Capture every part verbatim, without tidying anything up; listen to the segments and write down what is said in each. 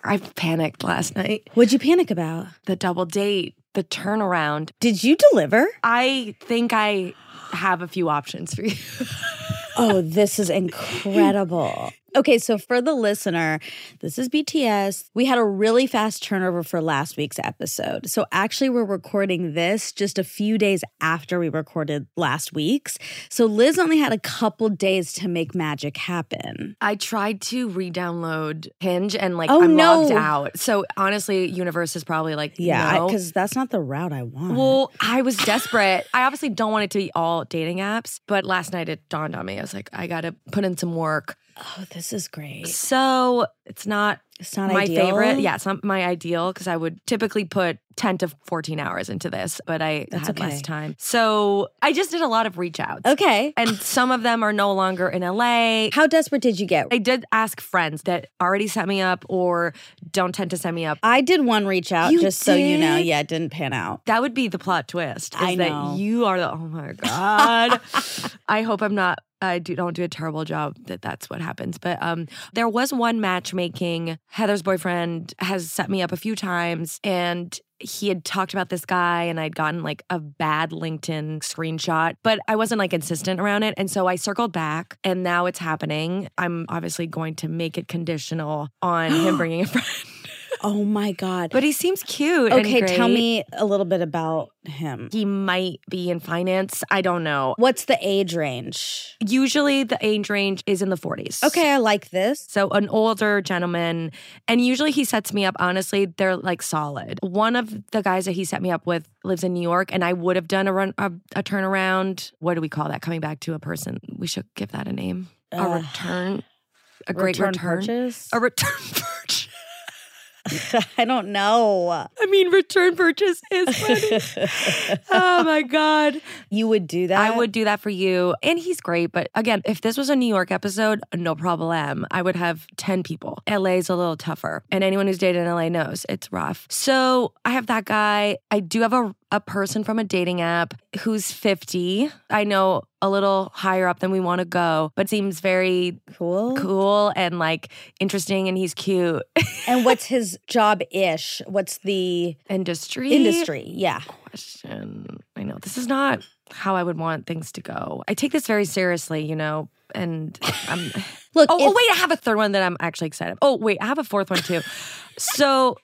I panicked last night. What'd you panic about? The double date, the turnaround. Did you deliver? I think I have a few options for you. Oh, this is incredible. Okay, so for the listener, this is B T S. We had a really fast turnover for last week's episode. So actually, we're recording this just a few days after we recorded last week's. So Liz only had a couple days to make magic happen. I tried to re-download Hinge and like Oh, I'm no. logged out. So honestly, Universe is probably like, Yeah, no. because that's not the route I want. Well, I was desperate. I obviously don't want it to be all dating apps, but last night it dawned on me. I was like, I got to put in some work. Oh, this is great. So it's not It's not my ideal. favorite. Yeah, it's not my ideal because I would typically put ten to fourteen hours into this, but I That's had okay. less time. So I just did a lot of reach outs. Okay. And some of them are no longer in L A. How desperate did you get? I did ask friends that already set me up or don't tend to set me up. I did one reach out, You just so you know. did? Yeah, it didn't pan out. That would be the plot twist. Is I that know. you are the, oh my God. I hope I'm not, I do, don't do a terrible job that that's what happens. But um, there was one matchmaking. Heather's boyfriend has set me up a few times and he had talked about this guy and I'd gotten like a bad LinkedIn screenshot, but I wasn't like insistent around it. And so I circled back and now it's happening. I'm obviously going to make it conditional on him bringing a friend. Oh my God. But he seems cute. and Okay, tell great. me a little bit about him. He might be in finance. I don't know. What's the age range? Usually the age range is in the forties. Okay, I like this. So an older gentleman, and usually he sets me up, honestly, they're like solid. One of the guys that he set me up with lives in New York, and I would have done a run a, a turnaround. What do we call that? Coming back to a person. We should give that a name. A Uh, return. A great return return. purchase? A return purchase. I don't know. I mean, return purchase is funny. Oh my God. You would do that? I would do that for you. And he's great. But again, if this was a New York episode, no problem. I would have ten people. L A is a little tougher. And anyone who's dated in L A knows it's rough. So I have that guy. I do have a, a person from a dating app who's fifty. I know a little higher up than we want to go, but seems very Cool. cool and like interesting and he's cute. And what's his job-ish? What's the Industry? industry? Yeah. Question. I know this is not how I would want things to go. I take this very seriously, you know, and I'm. Look, oh, oh, if- wait, I have a third one that I'm actually excited. Oh, wait, I have a fourth one too. So.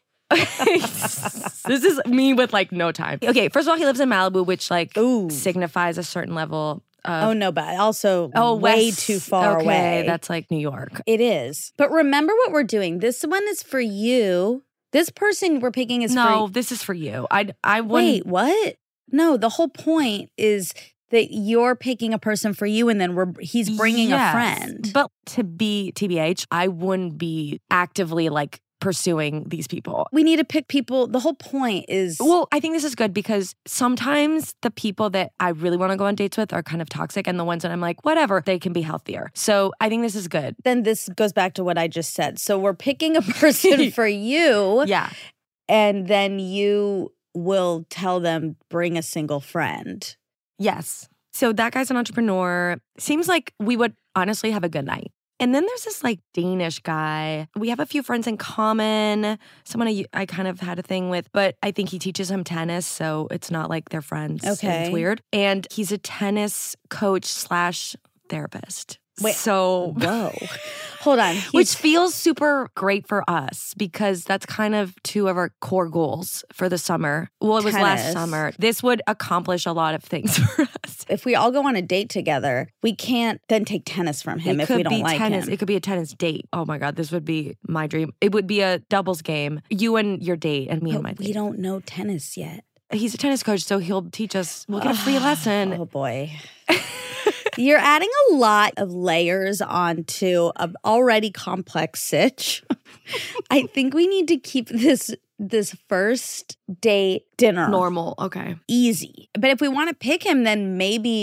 This is me with like no time. Okay, first of all, he lives in Malibu, which like Ooh. signifies a certain level of. Oh, no, but also Oh, way west. too far okay, away. That's like New York. It is. But remember what we're doing. This one is for you. This person we're picking is No, for this is for you. I I wouldn't. Wait, what? No, the whole point is that you're picking a person for you and then we're he's bringing Yes, a friend. But to be T B H, I wouldn't be actively like pursuing these people. We need to pick people. The whole point is Well, I think this is good because sometimes the people that I really want to go on dates with are kind of toxic and the ones that I'm like, whatever, they can be healthier. So I think this is good. then this goes back to what I just said. So we're picking a person for you Yeah. and then you will tell them bring a single friend. Yes. So that guy's an entrepreneur. Seems like we would honestly have a good night. And then there's this like Danish guy. We have a few friends in common. Someone I, I kind of had a thing with, but I think he teaches him tennis, so it's not like they're friends. Okay. It's weird. And he's a tennis coach slash therapist. Wait. So Whoa. Hold on. He's- which feels super great for us because that's kind of two of our core goals for the summer. Well, it was last Tennis. summer. This would accomplish a lot of things for us. if we all go on a date together, we can't then take tennis from him it if could we don't be like tennis. him. It could be a tennis date. Oh my God, this would be my dream. It would be a doubles game. You and your date and me and my But date. we don't know tennis yet. He's a tennis coach, so he'll teach us. We'll get a free lesson. Oh boy. You're adding a lot of layers onto an already complex sitch. I think we need to keep this this first date dinner Normal. Okay. easy. But if we want to pick him, then maybe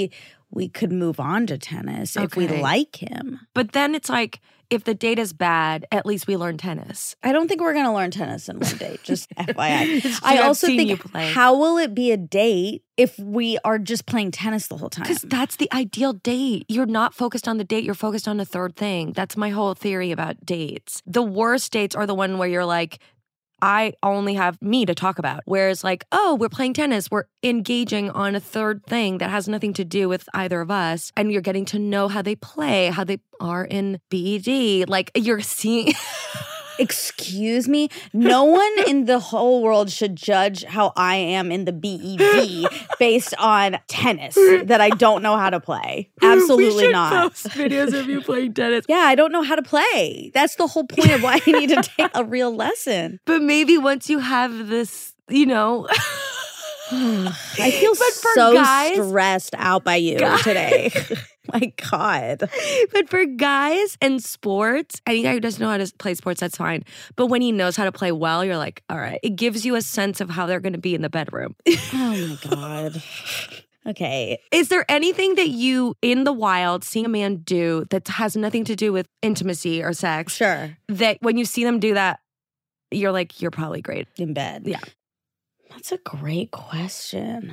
we could move on to tennis if we Okay. like him. But then it's like, if the date is bad, at least we learn tennis. I don't think we're going to learn tennis in one date, just F Y I. It's true, I I've also seen you think, play. how will it be a date if we are just playing tennis the whole time? Because that's the ideal date. You're not focused on the date. You're focused on the third thing. That's my whole theory about dates. The worst dates are the one where you're like, I only have me to talk about. Whereas like, oh, we're playing tennis. We're engaging on a third thing that has nothing to do with either of us. And you're getting to know how they play, how they are in B E D. Like you're seeing... Excuse me? No one in the whole world should judge how I am in the B E D based on tennis that I don't know how to play. Absolutely we should not. Post videos of you playing tennis. Yeah, I don't know how to play. That's the whole point of why I need to take a real lesson. But maybe once you have this, you know... I feel But for so guys- stressed out by you Guys- today. My God. But for guys and sports, any guy who doesn't know how to play sports, that's fine. But when he knows how to play well, you're like, all right. It gives you a sense of how they're going to be in the bedroom. Oh my God. Okay. Is there anything that you, in the wild, seeing a man do that has nothing to do with intimacy or sex, Sure. that when you see them do that, you're like, you're probably great? In bed. Yeah. That's a great question.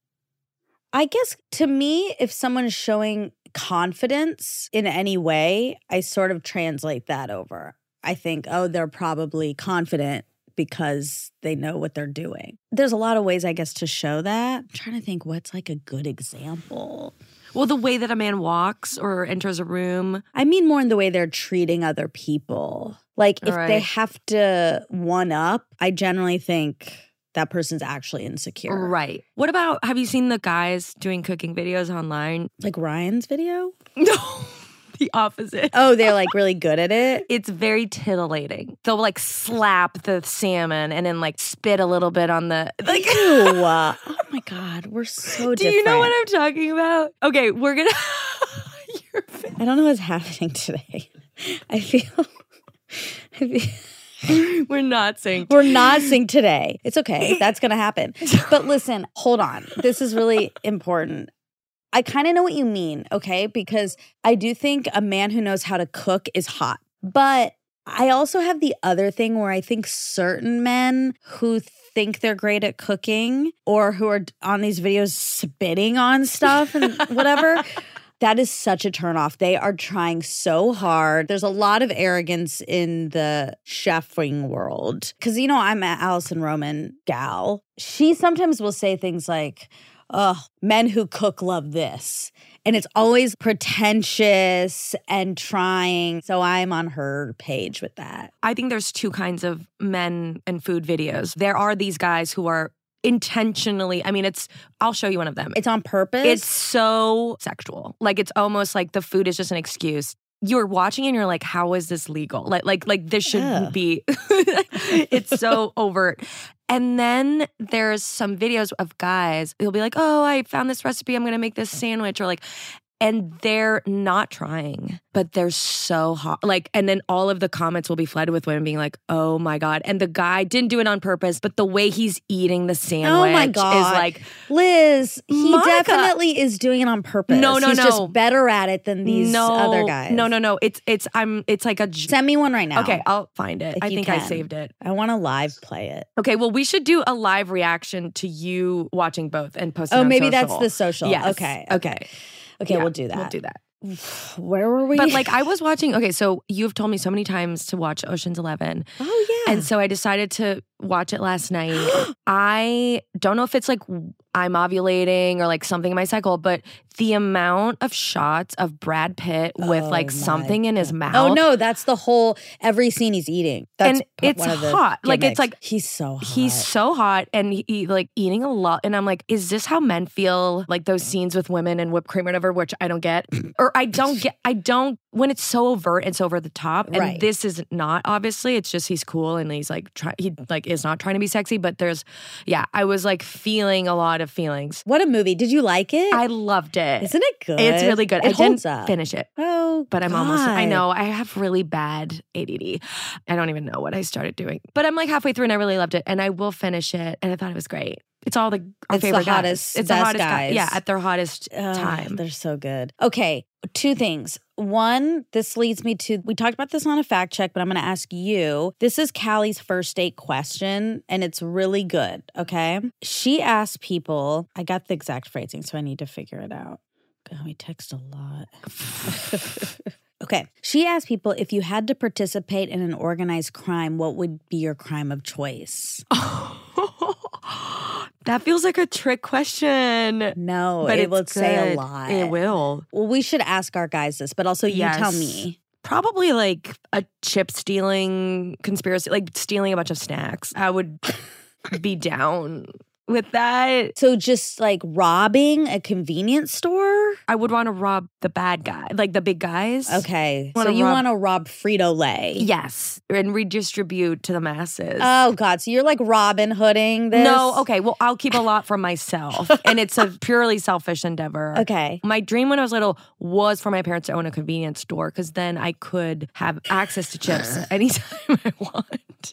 I guess to me, if someone is showing confidence in any way, I sort of translate that over. I think, oh, they're probably confident because they know what they're doing. There's a lot of ways, I guess, to show that. I'm trying to think what's like a good example. Well, the way that a man walks or enters a room. I mean more in the way they're treating other people. Like if they Right. have to one up, I generally think that person's actually insecure. Right. What about, have you seen the guys doing cooking videos online? Like Ryan's video? No, the opposite. Oh, they're like really good at it? It's very titillating. They'll like slap the salmon and then like spit a little bit on the like. Ew. Oh my God, we're so Do different. you know what I'm talking about? Okay, we're gonna. You're I don't know what's happening today. I feel... I feel we're not synced. We're not synced today. It's okay. That's going to happen. But listen, hold on. This is really important. I kind of know what you mean, okay? Because I do think a man who knows how to cook is hot. But I also have the other thing where I think certain men who think they're great at cooking or who are on these videos spitting on stuff and whatever, that is such a turnoff. They are trying so hard. There's a lot of arrogance in the chefing world. Because, you know, I'm an Allison Roman gal. She sometimes will say things like, oh, men who cook love this. And it's always pretentious and trying. So I'm on her page with that. I think there's two kinds of men and food videos. There are these guys who are intentionally, I mean, it's, I'll show you one of them. It's on purpose? It's so sexual. Like, it's almost like the food is just an excuse. You're watching and you're like, how is this legal? Like, like, like this shouldn't Ugh. be. It's so overt. And then there's some videos of guys, they'll be like, oh, I found this recipe, I'm going to make this sandwich. Or like, and they're not trying, but they're so hot. Like, and then all of the comments will be flooded with women being like, oh my God. And the guy didn't do it on purpose, but the way he's eating the sandwich Oh my God. is like, Liz, he Monica. definitely is doing it on purpose. No, no, He's no. just better at it than these no, other guys. No, no, no. It's, it's, I'm, it's like a, j- Send me one right now. okay, I'll find it. If I you think I can. saved it. I want to live play it. Okay, well, we should do a live reaction to you watching both and post it Oh, on maybe social. that's the social. Yes. Okay. Okay. Okay, Yeah, we'll do that. We'll do that. Where were we? But like I was watching, okay, so you've told me so many times to watch Ocean's Eleven. Oh, yeah. And so I decided to watch it last night. I don't know if it's like I'm ovulating or like something in my cycle, but the amount of shots of Brad Pitt with Oh like my something in his mouth. Oh, no, that's the whole, every scene he's eating. That's And p- it's one of the hot. Like, it's gimmicks. like- He's so hot. He's so hot and he, he, like eating a lot. And I'm like, is this how men feel? Like those scenes with women and whipped cream or whatever, which I don't get. Or I don't get, I don't, when it's so overt and so over the top. And Right. this is not, obviously. It's just he's cool and he's like, try, he like is not trying to be sexy. But there's, yeah, I was like feeling a lot of feelings. What a movie. Did you like it? I loved it. Isn't it good? It's really good. It I holds didn't up. finish it. Oh, But I'm almost, I God. know, I have really bad A D D. I don't even know what I started doing. But I'm like halfway through and I really loved it. And I will finish it. And I thought it was great. It's all the our It's the favorite guys. hottest, It's the best hottest guy- guys. Yeah, at their hottest Ugh, time. They're so good. Okay, two things. One, this leads me to, we talked about this on a fact check, but I'm going to ask you. This is Callie's first date question, and it's really good, okay? She asked people, I got the exact phrasing, so I need to figure it out. God, we text a lot. Okay. She asked people, if you had to participate in an organized crime, what would be your crime of choice? That feels like a trick question. No, but it will it's say a good. lot. It will. Well, we should ask our guys this, but also you Yes. tell me. Probably like a chip stealing conspiracy, like stealing a bunch of snacks. I would be down with that. So just like robbing a convenience store? I would want to rob the bad guy, like the big guys. Okay. Wanna So you rob- want to rob Frito-Lay? Yes. And redistribute to the masses. Oh, God. So you're like Robin Hooding this? No, okay. Well, I'll keep a lot for myself. And it's a purely selfish endeavor. Okay. My dream when I was little was for my parents to own a convenience store because then I could have access to chips anytime I want.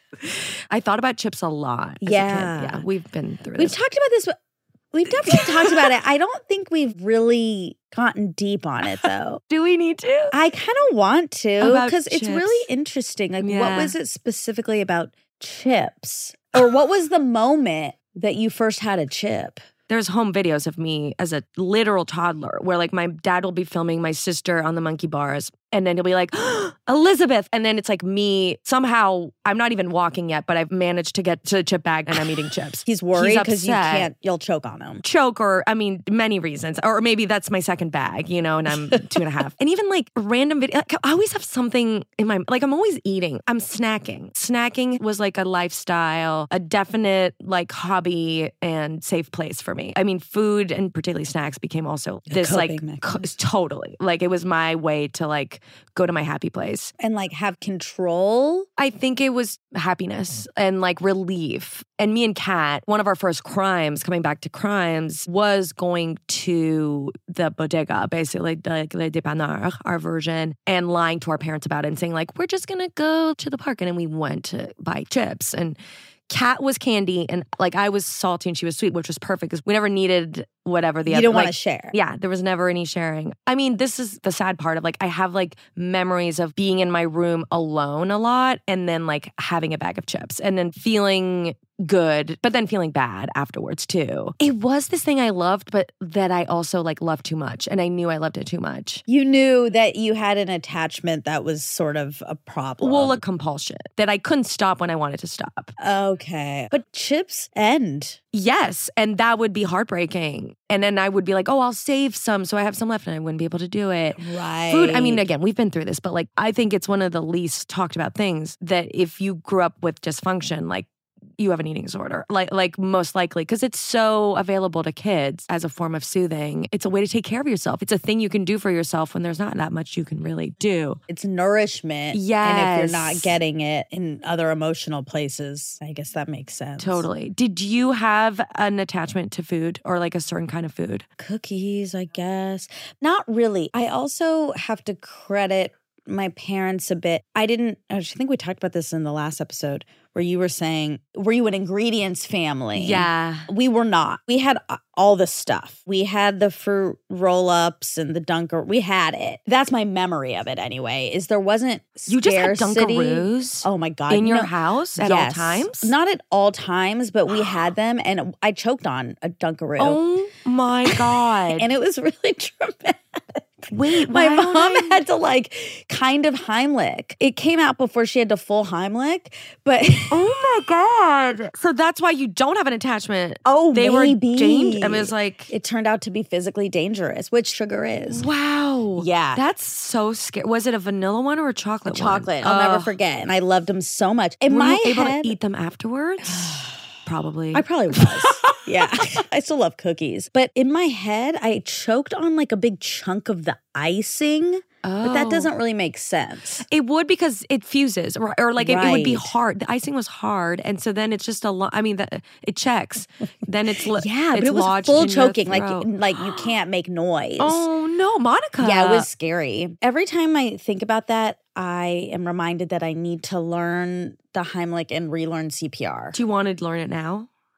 I thought about chips a lot. As Yeah. A kid. Yeah. We've been through We've this. talked about this, but we've definitely talked about it. I don't think we've really gotten deep on it, though. Do we need to? I kind of want to About because it's chips. really interesting. Like, what Yeah. was it specifically about chips? Or what was the moment that you first had a chip? There's home videos of me as a literal toddler where like my dad will be filming my sister on the monkey bars and then he'll be like, Elizabeth. And then it's like me, somehow, I'm not even walking yet, but I've managed to get to the chip bag and I'm eating chips. He's worried because you upset. can't, you'll choke on him. Choke or, I mean, many reasons. Or maybe that's my second bag, you know, and I'm two and a half. And even like random video, like, I always have something in my, like I'm always eating. I'm snacking. Snacking was like a lifestyle, a definite like hobby and safe place for me. I mean, food and particularly snacks became also this like, coping co- mechanism. totally. Like it was my way to like go to my happy place. And like have control. I think it was happiness and like relief. And me and Kat, one of our first crimes, coming back to crimes, was going to the bodega, basically like Le Dépanneur, our version, and lying to our parents about it and saying like, we're just going to go to the park. And then we went to buy chips. And Kat was candy and like I was salty and she was sweet, which was perfect because we never needed whatever the You other. don't want like, to share. Yeah, there was never any sharing. I mean, this is the sad part of like, I have like memories of being in my room alone a lot and then like having a bag of chips and then feeling good, but then feeling bad afterwards too. It was this thing I loved, but that I also like loved too much. And I knew I loved it too much. You knew that you had an attachment that was sort of a problem. Well, a compulsion that I couldn't stop when I wanted to stop. Okay. But chips end. Yes. And that would be heartbreaking. And then I would be like, oh, I'll save some so I have some left and I wouldn't be able to do it. Right. Food, I mean, again, we've been through this, but like, I think it's one of the least talked about things that if you grew up with dysfunction, like, you have an eating disorder, like like most likely, because it's so available to kids as a form of soothing. It's a way to take care of yourself. It's a thing you can do for yourself when there's not that much you can really do. It's nourishment. Yes. And if you're not getting it in other emotional places, I guess that makes sense. Totally. Did you have an attachment to food or like a certain kind of food? Cookies, I guess. Not really. I also have to credit my parents a bit. I didn't, I think we talked about this in the last episode where you were saying, were you an ingredients family? Yeah. We were not. We had all the stuff. We had the fruit roll-ups and the Dunker. We had it. That's my memory of it anyway, is there wasn't scarcity. You just had Dunkaroos Oh my God. in your No. house at Yes. all times? Not at all times, but we had them and I choked on a Dunkaroo. Oh my God. And it was really dramatic. Wait, My why don't mom I- had to like kind of Heimlich. It came out before she had to full Heimlich, but Oh my God. So that's why you don't have an attachment. oh, They maybe. were James. I mean, it's like, It turned out to be physically dangerous, which sugar is. wow. Yeah. That's so scary. Was it a vanilla one or a chocolate one? Chocolate. I'll never Ugh. forget. And I loved them so much. In Were my you able head, to eat them afterwards? Probably. I probably was. Yeah. I still love cookies. But in my head, I choked on like a big chunk of the icing. But that Oh. doesn't really make sense. It would because it fuses, or, or like it, it would be Right. hard. The icing was hard, and so then it's just a lot. I mean, the, it checks. Then it's li- Yeah, but it's it was lodged full in your choking. Like, throat. like you can't make noise. Oh no, Monica. Yeah, it was scary. Every time I think about that, I am reminded that I need to learn the Heimlich and relearn C P R. Do you want to learn it now?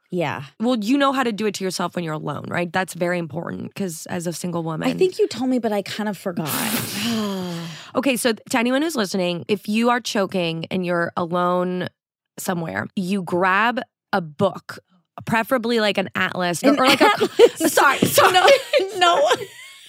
Yeah. Well, you know how to do it to yourself when you're alone, right? That's very important because as a single woman. I think you told me, but I kind of forgot. Okay, so to anyone who's listening, if you are choking and you're alone somewhere, you grab a book, preferably like an atlas An or like atlas. a. Sorry, sorry. No, no one.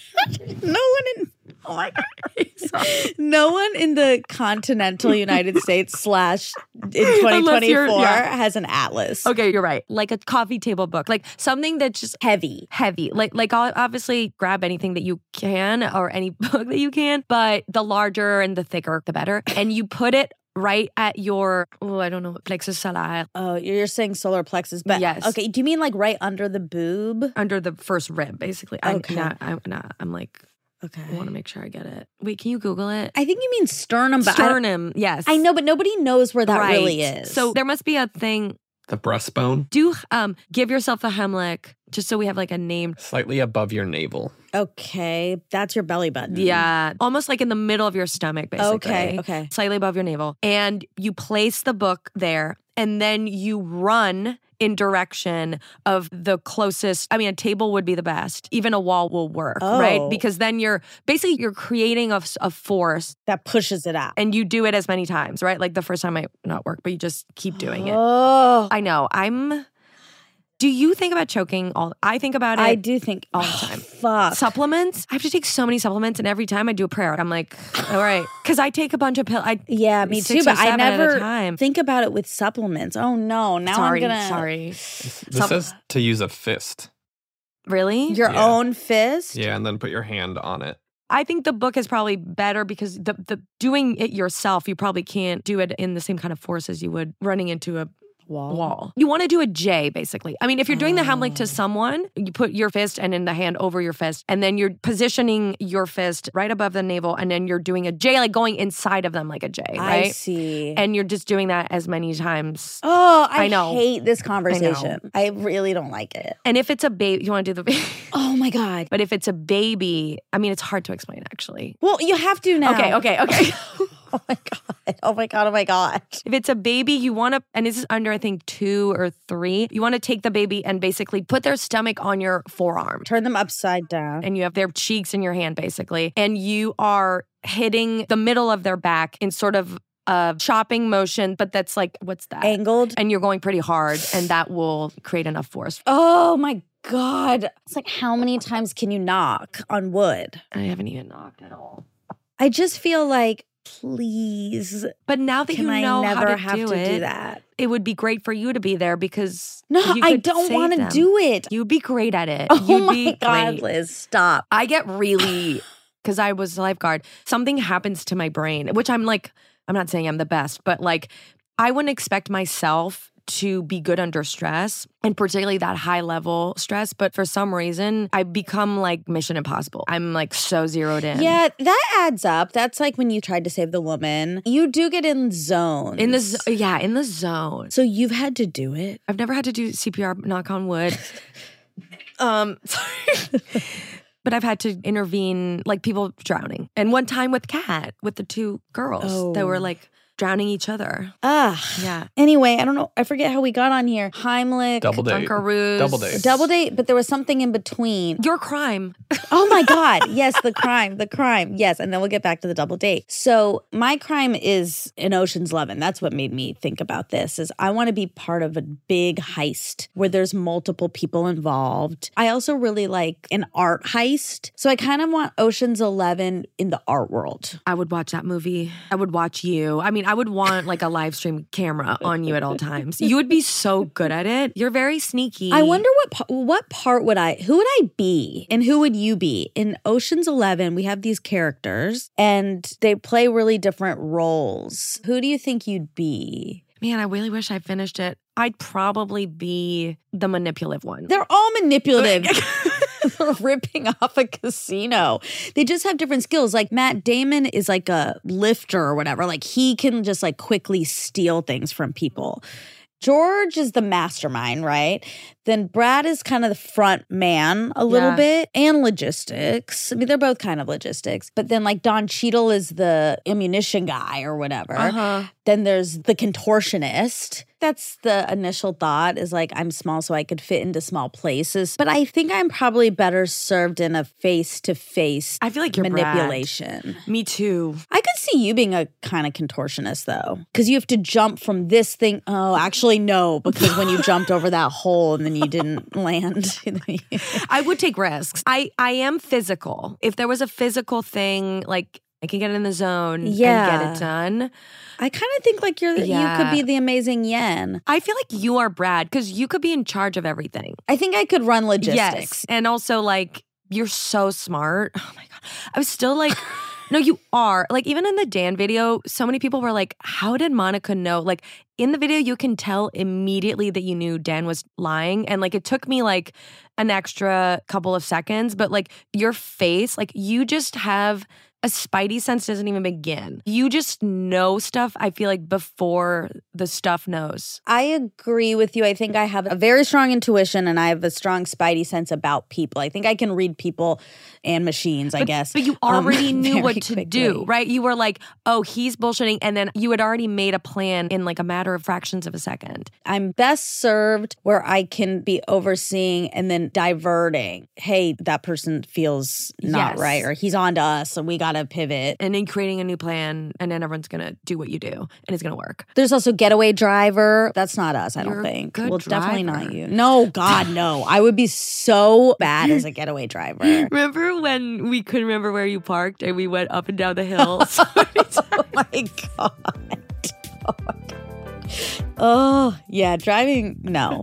No one in. Oh my God. Sorry. No one in the continental United States slash in twenty twenty-four yeah. has an atlas. Okay, you're right. Like a coffee table book, like something that's just heavy, heavy. Like, like obviously grab anything that you can or any book that you can, but the larger and the thicker, the better. And you put it right at your, oh, I don't know, plexus solaire. Oh, you're saying solar plexus, but yes. Okay, do you mean like right under the boob? Under the first rib, basically. Okay. I'm not, I'm not, I'm like, okay. I want to make sure I get it. Wait, can you Google it? I think you mean sternum. But sternum, yes. I know, but nobody knows where that right. really is. So there must be a thing. The breastbone? Do um give yourself a Heimlich, just so we have like a name. Slightly above your navel. Okay, that's your belly button. Yeah, almost like in the middle of your stomach, basically. Okay, okay. Slightly above your navel. And you place the book there, and then you run in direction of the closest. I mean, a table would be the best. Even a wall will work, oh. right? Because then you're basically you're creating a, a force that pushes it out, and you do it as many times, right? Like the first time might not work, but you just keep doing it. Oh, I know. I'm. Do you think about choking all? I think about it. I do think all the time. Fuck. Supplements. I have to take so many supplements, and every time I do a prayer, I'm like, all right, because I take a bunch of pills. I yeah, me too. But I never think about it with supplements. Oh no! Now sorry, I'm gonna. Sorry. This Supp- says to use a fist. Really? Your yeah. own fist? Yeah, and then put your hand on it. I think the book is probably better because the the doing it yourself, you probably can't do it in the same kind of force as you would running into a Wall. wall. You want to do a J, basically. I mean, if you're doing oh. the Heimlich to someone, you put your fist and then the hand over your fist, and then you're positioning your fist right above the navel, and then you're doing a J, like going inside of them like a J, right? I see. And you're just doing that as many times. Oh, I, I know. hate this conversation. I, I really don't like it. And if it's a baby, you want to do the baby? Oh my God. But if it's a baby, I mean, it's hard to explain, actually. Well, you have to now. Okay, okay, okay. Oh my God. Oh my God. Oh my God. If it's a baby, you want to, and this is under, I think, two or three, you want to take the baby and basically put their stomach on your forearm. Turn them upside down. And you have their cheeks in your hand, basically. And you are hitting the middle of their back in sort of a chopping motion, but that's like, what's that? Angled. And you're going pretty hard, and that will create enough force. Oh my God. It's like, how many times can you knock on wood? I haven't even knocked at all. I just feel like, please. But now that Can you I know never how to, have do, to it, do that? It would be great for you to be there because no, you I could don't want to them. do it. You'd be great at it. Oh You'd my be God, great. Liz, stop. I get really, because I was a lifeguard, something happens to my brain, which I'm like, I'm not saying I'm the best, but like, I wouldn't expect myself to be good under stress, and particularly that high level stress. But for some reason, I become like Mission Impossible. I'm like so zeroed in. Yeah, that adds up. That's like when you tried to save the woman. You do get in zones. In the z- yeah, in the zone. So you've had to do it? I've never had to do C P R, knock on wood. um, sorry. But I've had to intervene, like people drowning. And one time with Kat, with the two girls oh. that were like drowning each other. Ah. Yeah. Anyway, I don't know. I forget how we got on here. Heimlich. Double date. Dunkaroos. Double date. Double date, but there was something in between. Your crime. Oh my God. Yes, the crime. The crime. Yes. And then we'll get back to the double date. So my crime is in Ocean's Eleven. That's what made me think about this is I want to be part of a big heist where there's multiple people involved. I also really like an art heist. So I kind of want Ocean's Eleven in the art world. I would watch that movie. I would watch you. I mean, I would want like a live stream camera on you at all times. You would be so good at it. You're very sneaky. I wonder what pa- what part would I, who would I be and who would you be? In Ocean's Eleven, we have these characters and they play really different roles. Who do you think you'd be? Man, I really wish I finished it. I'd probably be the manipulative one. They're all manipulative. Ripping off a casino. They just have different skills. Like Matt Damon is like a lifter or whatever. Like he can just like quickly steal things from people. George is the mastermind, right? Then Brad is kind of the front man a little yeah. bit and logistics. I mean, they're both kind of logistics. But then like Don Cheadle is the ammunition guy or whatever. Uh-huh. Then there's the contortionist. That's the initial thought is like, I'm small so I could fit into small places. But I think I'm probably better served in a face-to-face I feel like you're manipulation. Brad. Me too. I could see you being a kind of contortionist though, because you have to jump from this thing. Oh, actually, no, because when you jumped over that hole and then you didn't land. I would take risks. I, I am physical. If there was a physical thing, like I can get in the zone yeah. and get it done. I kind of think like you're Yeah. you could be the amazing Yen. I feel like you are Brad because you could be in charge of everything. I think I could run logistics. Yes. And also like you're so smart. Oh my God. I was still like, no, you are. Like even in the Dan video, so many people were like, how did Monica know? Like in the video, you can tell immediately that you knew Dan was lying. And like it took me like an extra couple of seconds, but like your face, like you just have a spidey sense doesn't even begin. You just know stuff, I feel like, before the stuff knows. I agree with you. I think I have a very strong intuition and I have a strong spidey sense about people. I think I can read people and machines, I but, guess. But you already um, knew what to quickly. do, right? You were like, oh, he's bullshitting. And then you had already made a plan in like a matter of fractions of a second. I'm best served where I can be overseeing and then diverting. Hey, that person feels not Yes. right, or he's on to us and we got to pivot. And then creating a new plan, and then everyone's going to do what you do, and it's going to work. There's also getaway driver. That's not us, I You're don't a think. good Well, it's definitely driver. not you. No, God, no. I would be so bad as a getaway driver. Remember when we couldn't remember where you parked and we went up and down the hills? Oh my God. Oh my God. Oh, yeah, driving, no.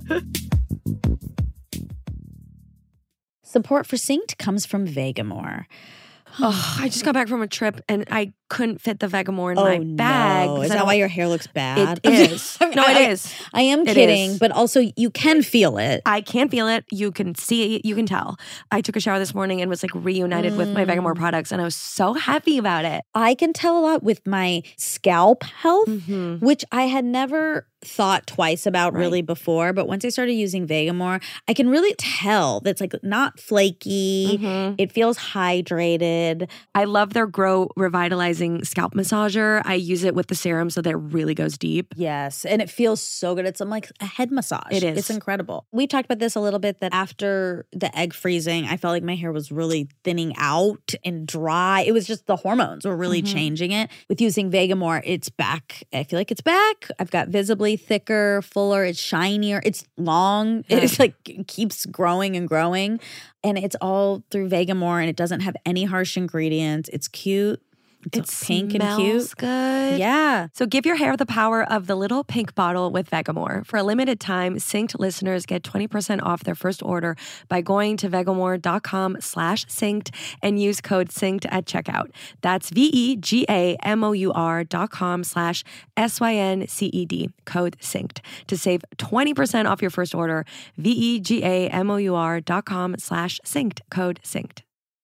Support for Synced comes from Vegamore. Oh, I just got back from a trip and I couldn't fit the Vegamore in Oh, my bag. no. 'cause Is I that don't- why your hair looks bad? It is. No, I, it is. I am It kidding, is. but also you can feel it. I can feel it. You can see it. You can tell. I took a shower this morning and was like reunited with my Vegamore products, and I was so happy about it. I can tell a lot with my scalp health, Mm-hmm. which I had never thought twice about Right. really before. But once I started using Vegamore, I can really tell that's like not flaky. Mhm. It feels hydrated. I love their Grow Revitalizing Scalp Massager. I use it with the serum so that it really goes deep. Yes. And it feels so good. It's um, like a head massage. It is. It's incredible. We talked about this a little bit that after the egg freezing, I felt like my hair was really thinning out and dry. It was just the hormones were really Mhm. changing it. With using Vegamore, it's back. I feel like it's back. I've got visibly thicker, fuller, it's shinier, it's long. Yeah. It's like it keeps growing and growing. And it's all through Vegamore and it doesn't have any harsh ingredients. It's cute. It's It pink and smells cute. good. Yeah. So give your hair the power of the little pink bottle with Vegamore. For a limited time, Synced listeners get twenty percent off their first order by going to vegamore.com slash synced and use code synced at checkout. That's V-E-G-A-M-O-U-R dot com slash S-Y-N-C-E-D, code synced. To save twenty percent off your first order, V-E-G-A-M-O-U-R dot com slash synced, code synced.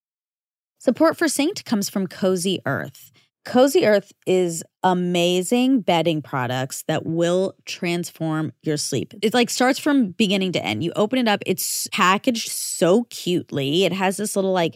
Support for Synced comes from Cozy Earth. Cozy Earth is amazing bedding products that will transform your sleep. It like starts from beginning to end. You open it up, it's packaged so cutely. It has this little like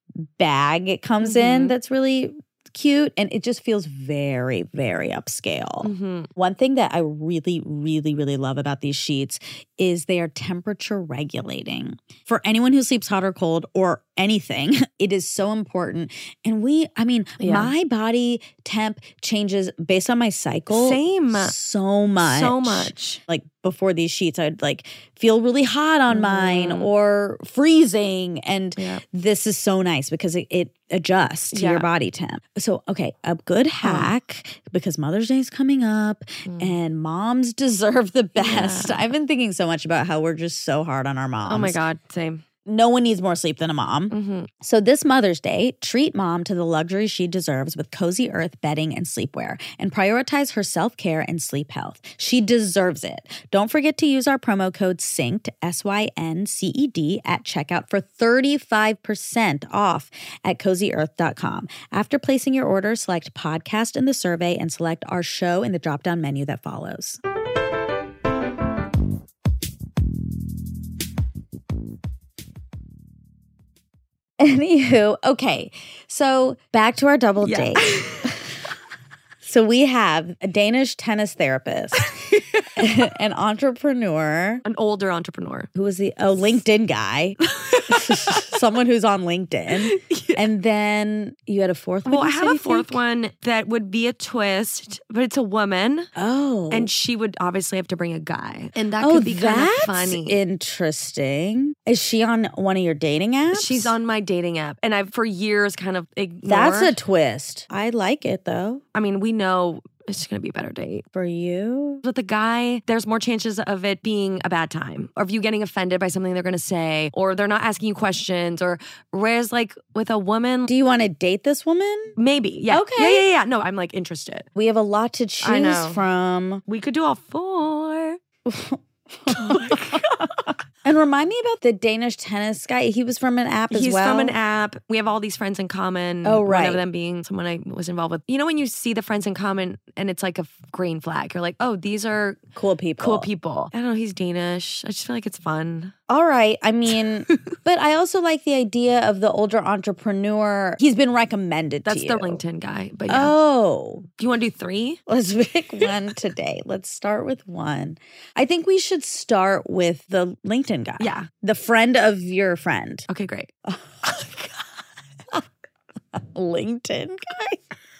bag it comes in Mhm. that's really cute and it just feels very, very upscale. Mm-hmm. One thing that I really, really, really love about these sheets is they are temperature regulating. For anyone who sleeps hot or cold or anything, it is so important. And we, I mean, Yeah. my body temp changes based on my cycle. Same. So much. So much. Like before these sheets, I'd like feel really hot on mine Mhm. or freezing. And Yeah. this is so nice because it, it adjusts to Yeah. your body temp. So, okay, a good hack because Mother's Day is coming up Mm. and moms deserve the best. Yeah. I've been thinking so much about how we're just so hard on our moms. Oh my God, same. No one needs more sleep than a mom. Mm-hmm. So this Mother's Day, treat mom to the luxury she deserves with Cozy Earth bedding and sleepwear and prioritize her self-care and sleep health. She deserves it. Don't forget to use our promo code SYNCED, S Y N C E D, at checkout for thirty-five percent off at cozy earth dot com. After placing your order, select podcast in the survey and select our show in the drop-down menu that follows. Anywho, okay, so back to our double Yeah. date. So we have a Danish tennis therapist, an entrepreneur, An older entrepreneur. who was the oh LinkedIn guy, someone who's on LinkedIn, Yeah. and then you had a fourth one. Well, I you have said, a you fourth think? one that would be a twist, but it's a woman. Oh, And she would obviously have to bring a guy. And that oh, could be kind of that's funny. interesting. Is she on one of your dating apps? She's on my dating app. And I've for years kind of ignored. That's a twist. I like it though. I mean, we know it's going to be a better date. For you, With the guy, there's more chances of it being a bad time, or of you getting offended by something they're going to say, or they're not asking you questions, or whereas like with a woman, do you want to date this woman? maybe. Yeah. Okay. Yeah, yeah, yeah. No, I'm like interested. We have a lot to choose know. from. We could do all four. And remind me about the Danish tennis guy. He was from an app as He's well. from an app. We have all these friends in common. Oh, One right. of them being someone I was involved with. You know when you see the friends in common and it's like a f- green flag. You're like, oh, these are Cool people. cool people. I don't know. He's Danish. I just feel like it's fun. All right. I mean, but I also like the idea of the older entrepreneur. He's been recommended That's to the you. LinkedIn guy. But yeah. Oh, Do you want to do three? let's pick one today. Let's start with one. I think we should start with the LinkedIn guy. Yeah. The friend of your friend. Okay, great. LinkedIn guy.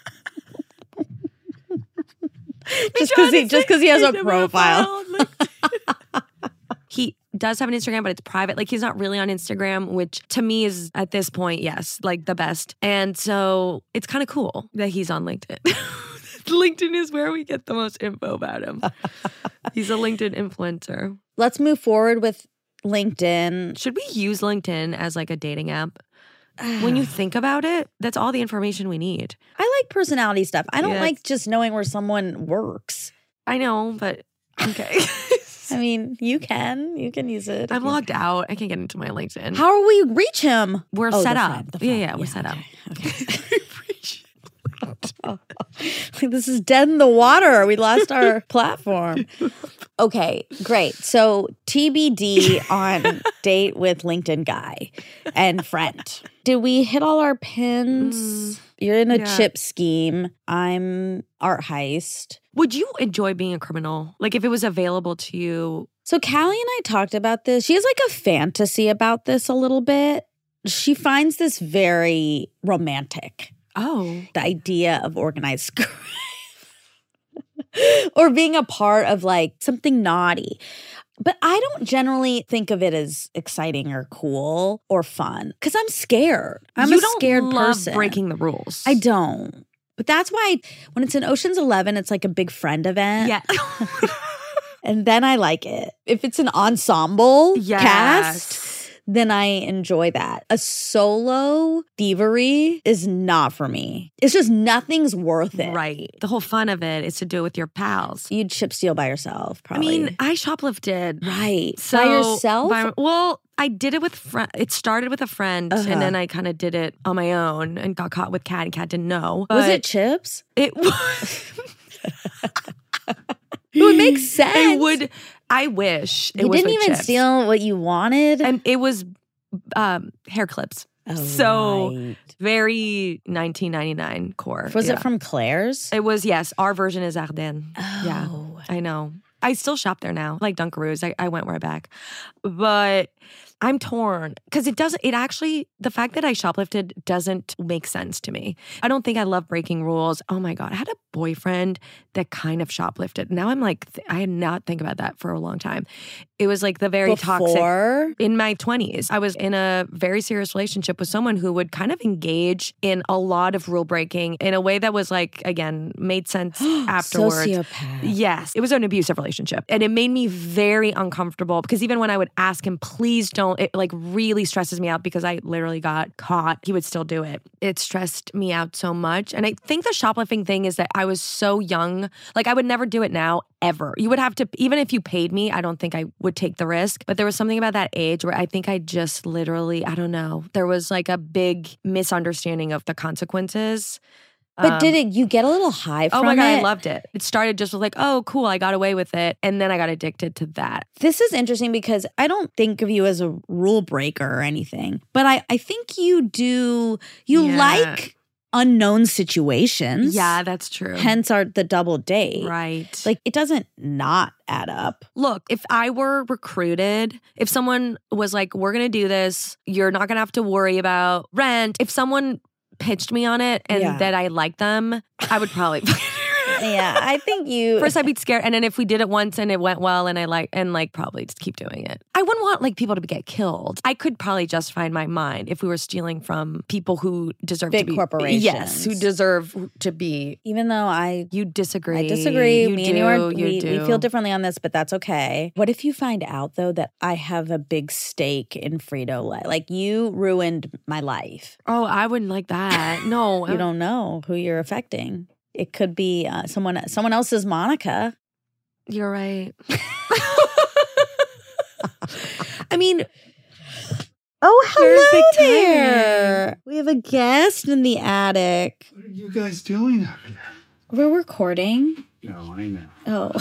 We just tried because he to just say because he has a the profile. on LinkedIn. He does have an Instagram, but it's private. Like he's not really on Instagram, which to me is at this point, yes, like the best. And so it's kind of cool that he's on LinkedIn. LinkedIn is where we get the most info about him. He's a LinkedIn influencer. Let's move forward with LinkedIn. Should we use LinkedIn as like a dating app? When you think about it, that's all the information we need. I like personality stuff. I don't Yeah. like just knowing where someone works. I know, but okay. I mean, you can. You can use it. I'm logged out. I can't get into my LinkedIn. How will we reach him? We're Oh, set the up. friend, the yeah, friend. yeah, we're set up. Okay. This is dead in the water. We lost our platform. Okay, great. So T B D on date with LinkedIn guy and friend. Did we hit all our pins? Mm, You're in a yeah. chip scheme. I'm art heist. Would you enjoy being a criminal? Like if it was available to you? So Callie and I talked about this. She has like a fantasy about this a little bit. She finds this very romantic. Oh. The idea of organized crime or being a part of like something naughty. But I don't generally think of it as exciting or cool or fun because I'm scared. I'm you a don't scared love person. breaking the rules. I don't. But that's why when it's in Ocean's Eleven, it's like a big friend event. Yeah. And then I like it. If it's an ensemble Yes. cast, then I enjoy that. A solo thievery is not for me. It's just nothing's worth it. Right. The whole fun of it is to do it with your pals. You'd chip steal by yourself, I probably. mean, I shoplifted. right. So by yourself? by- well, I did it with friend. It started with a friend, Uh-huh. and then I kind of did it on my own and got caught with Kat, and Kat didn't know. Was But it chips? It was. It would make sense. It would. I wish it You was didn't with even chips. steal what you wanted? and it was um, hair clips. Oh, so right. very nineteen ninety-nine core. Was Yeah. it from Claire's? It was, yes. Our version is Ardennes. Yeah. Oh. I know. I still shop there now, like Dunkaroos. I, I went right back. But I'm torn because it doesn't, it actually, the fact that I shoplifted doesn't make sense to me. I don't think I love breaking rules. Oh my God. I had a boyfriend that kind of shoplifted. Now I'm like, th- I had not think about that for a long time. It was like the very toxic. Before? In my twenties, I was in a very serious relationship with someone who would kind of engage in a lot of rule breaking in a way that was like, again, made sense afterwards. Sociopath. Yes, it was an abusive relationship. And it made me very uncomfortable because even when I would ask him, please don't, it like really stresses me out because I literally got caught. He would still do it. It stressed me out so much. And I think the shoplifting thing is that I was so young. Like I would never do it now, ever. You would have to, even if you paid me, I don't think I would take the risk. But there was something about that age where I think I just literally, I don't know, there was like a big misunderstanding of the consequences. But Um, did it, you get a little high from Oh my God, it? I loved it. It started just with like, oh, cool, I got away with it. And then I got addicted to that. This is interesting because I don't think of you as a rule breaker or anything, but I, I think you do, you Yeah. like unknown situations. Yeah, that's true. Hence our the double date. Right. Like it doesn't not add up. Look, if I were recruited, if someone was like, we're going to do this, you're not going to have to worry about rent. If someone pitched me on it and Yeah. that I liked them, I would probably. Yeah, I think you. First, I'd be scared, and then if we did it once and it went well, and I like, and like, probably just keep doing it. I wouldn't want like people to get killed. I could probably justify in my mind if we were stealing from people who deserve Big to be corporations. Yes, who deserve to be. Even though I You disagree. I disagree. You Me do, and you are you we, do. we feel differently on this, but that's okay. What if you find out though that I have a big stake in Frito-Lay? Like you ruined my life. Oh, I wouldn't like that. No, You don't know who you're affecting. It could be uh, someone someone else's Monica. You're right. I mean, Oh, hello Perfect there. We have a guest in the attic. What are you guys doing up here? We're recording. No, I know.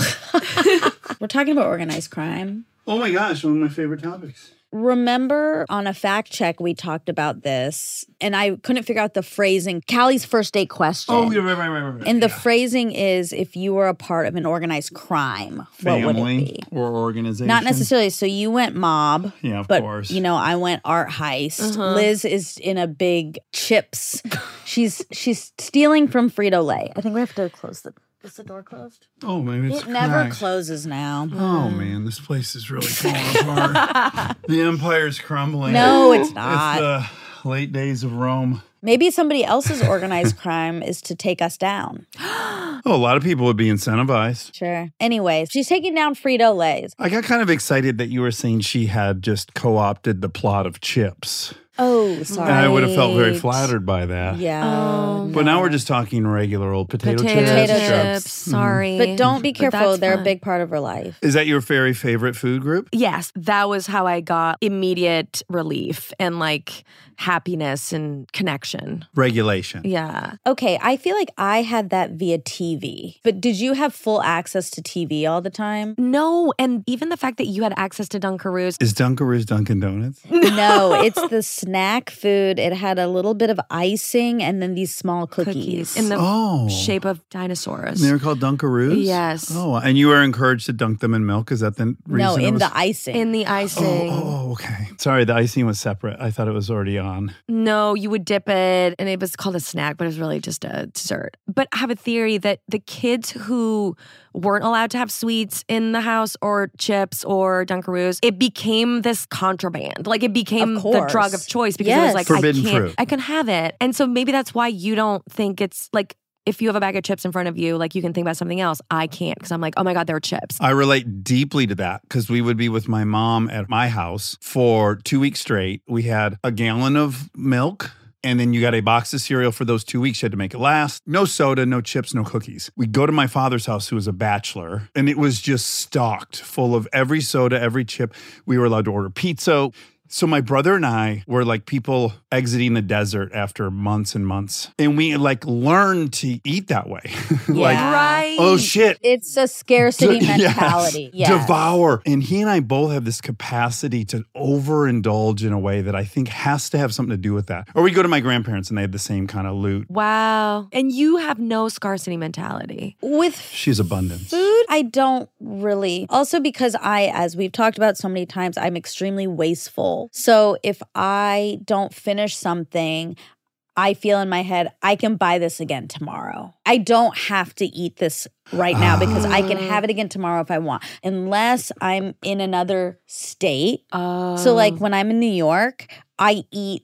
Oh. We're talking about organized crime. Oh my gosh, one of my favorite topics. Remember on a fact check, we talked about this, and I couldn't figure out the phrasing. Callie's first date question. Oh, yeah, right, right, right, right. And the yeah. phrasing is if you were a part of an organized crime, what would it Family be? or organization. Not necessarily. So you went mob. Yeah, of but, course. you know, I went art heist. Uh-huh. Liz is in a big chips. she's she's stealing from Frito-Lay. I think we have to close the. Is the door closed? Oh, maybe it's It never cracked. closes now. Oh man, this place is really falling apart. The empire's crumbling. No, it's not. It's the late days of Rome. Maybe somebody else's organized crime is to take us down. Oh, a lot of people would be incentivized. Sure. Anyway, she's taking down Frito-Lays. I got kind of excited that you were saying she had just co-opted the plot of Chips. Oh, sorry. And I would have felt very Right. flattered by that. Yeah. Oh. But now we're just talking regular old potato, Potato, chips. Potato chips. chips. Sorry. But don't be But careful. that's They're a fine. big part of her life. Is that your very favorite food group? Yes, that was how I got immediate relief and like happiness and connection. Regulation. Yeah. Okay, I feel like I had that via T V. But did you have full access to T V all the time? No, and even the fact that you had access to Dunkaroos. Is Dunkaroos Dunkin' Donuts? No, it's the snack food. It had a little bit of icing and then these small cookies. Cookies in the Oh. shape of dinosaurs. They were called Dunkaroos? Yes. Oh, and you were encouraged to dunk them in milk? Is that the reason? No, it in was- the icing. In the icing. Oh, oh, okay. Sorry, the icing was separate. I thought it was already on. No, you would dip it, and it was called a snack, but it was really just a dessert. But I have a theory that the kids who weren't allowed to have sweets in the house or chips or Dunkaroos, it became this contraband. Like it became Of the course. drug of choice because it Yes. was like, Forbidden I can't, fruit. I can have it. And so maybe that's why you don't think it's like, if you have a bag of chips in front of you, like you can think about something else. I can't because I'm like, oh my God, there are chips. I relate deeply to that because we would be with my mom at my house for two weeks straight. We had a gallon of milk. And then you got a box of cereal for those two weeks. You had to make it last. No soda, no chips, no cookies. We go to my father's house, who was a bachelor, and it was just stocked full of every soda, every chip. We were allowed to order pizza. So my brother and I were like people exiting the desert after months and months. And we like learned to eat that way. like, Yeah. Right. oh shit. It's a scarcity D- yes. mentality. Yes. Devour. And he and I both have this capacity to overindulge in a way that I think has to have something to do with that. Or we go to my grandparents and they have the same kind of loot. Wow. And you have no scarcity mentality. With She's abundance. food, I don't really. Also, because I, as we've talked about so many times, I'm extremely wasteful. So if I don't finish something, I feel in my head, I can buy this again tomorrow. I don't have to eat this right now because I can have it again tomorrow if I want, unless I'm in another state. Oh. So, like when I'm in New York, I eat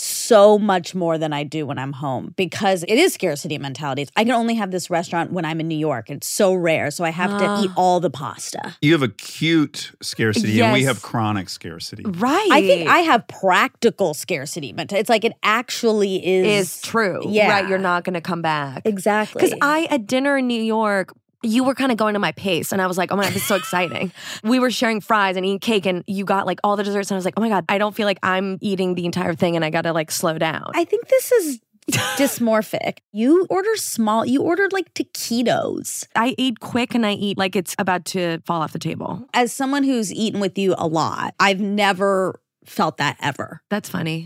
so much more than I do when I'm home because it is scarcity mentality. It's, I can only have this restaurant when I'm in New York. It's so rare. So I have Ah. to eat all the pasta. You have acute scarcity and we Yes. have chronic scarcity. Right. I think I have practical scarcity mentality. It's like it actually is. is true. Yeah. Right. You're not going to come back. Exactly. Because I, at dinner in New York, you were kind of going to my pace. And I was like, oh my God, this is so exciting. We were sharing fries and eating cake and you got like all the desserts. And I was like, oh my God, I don't feel like I'm eating the entire thing and I got to like slow down. I think this is dysmorphic. You order small, you ordered like taquitos. I eat quick and I eat like it's about to fall off the table. As someone who's eaten with you a lot, I've never felt that ever. That's funny.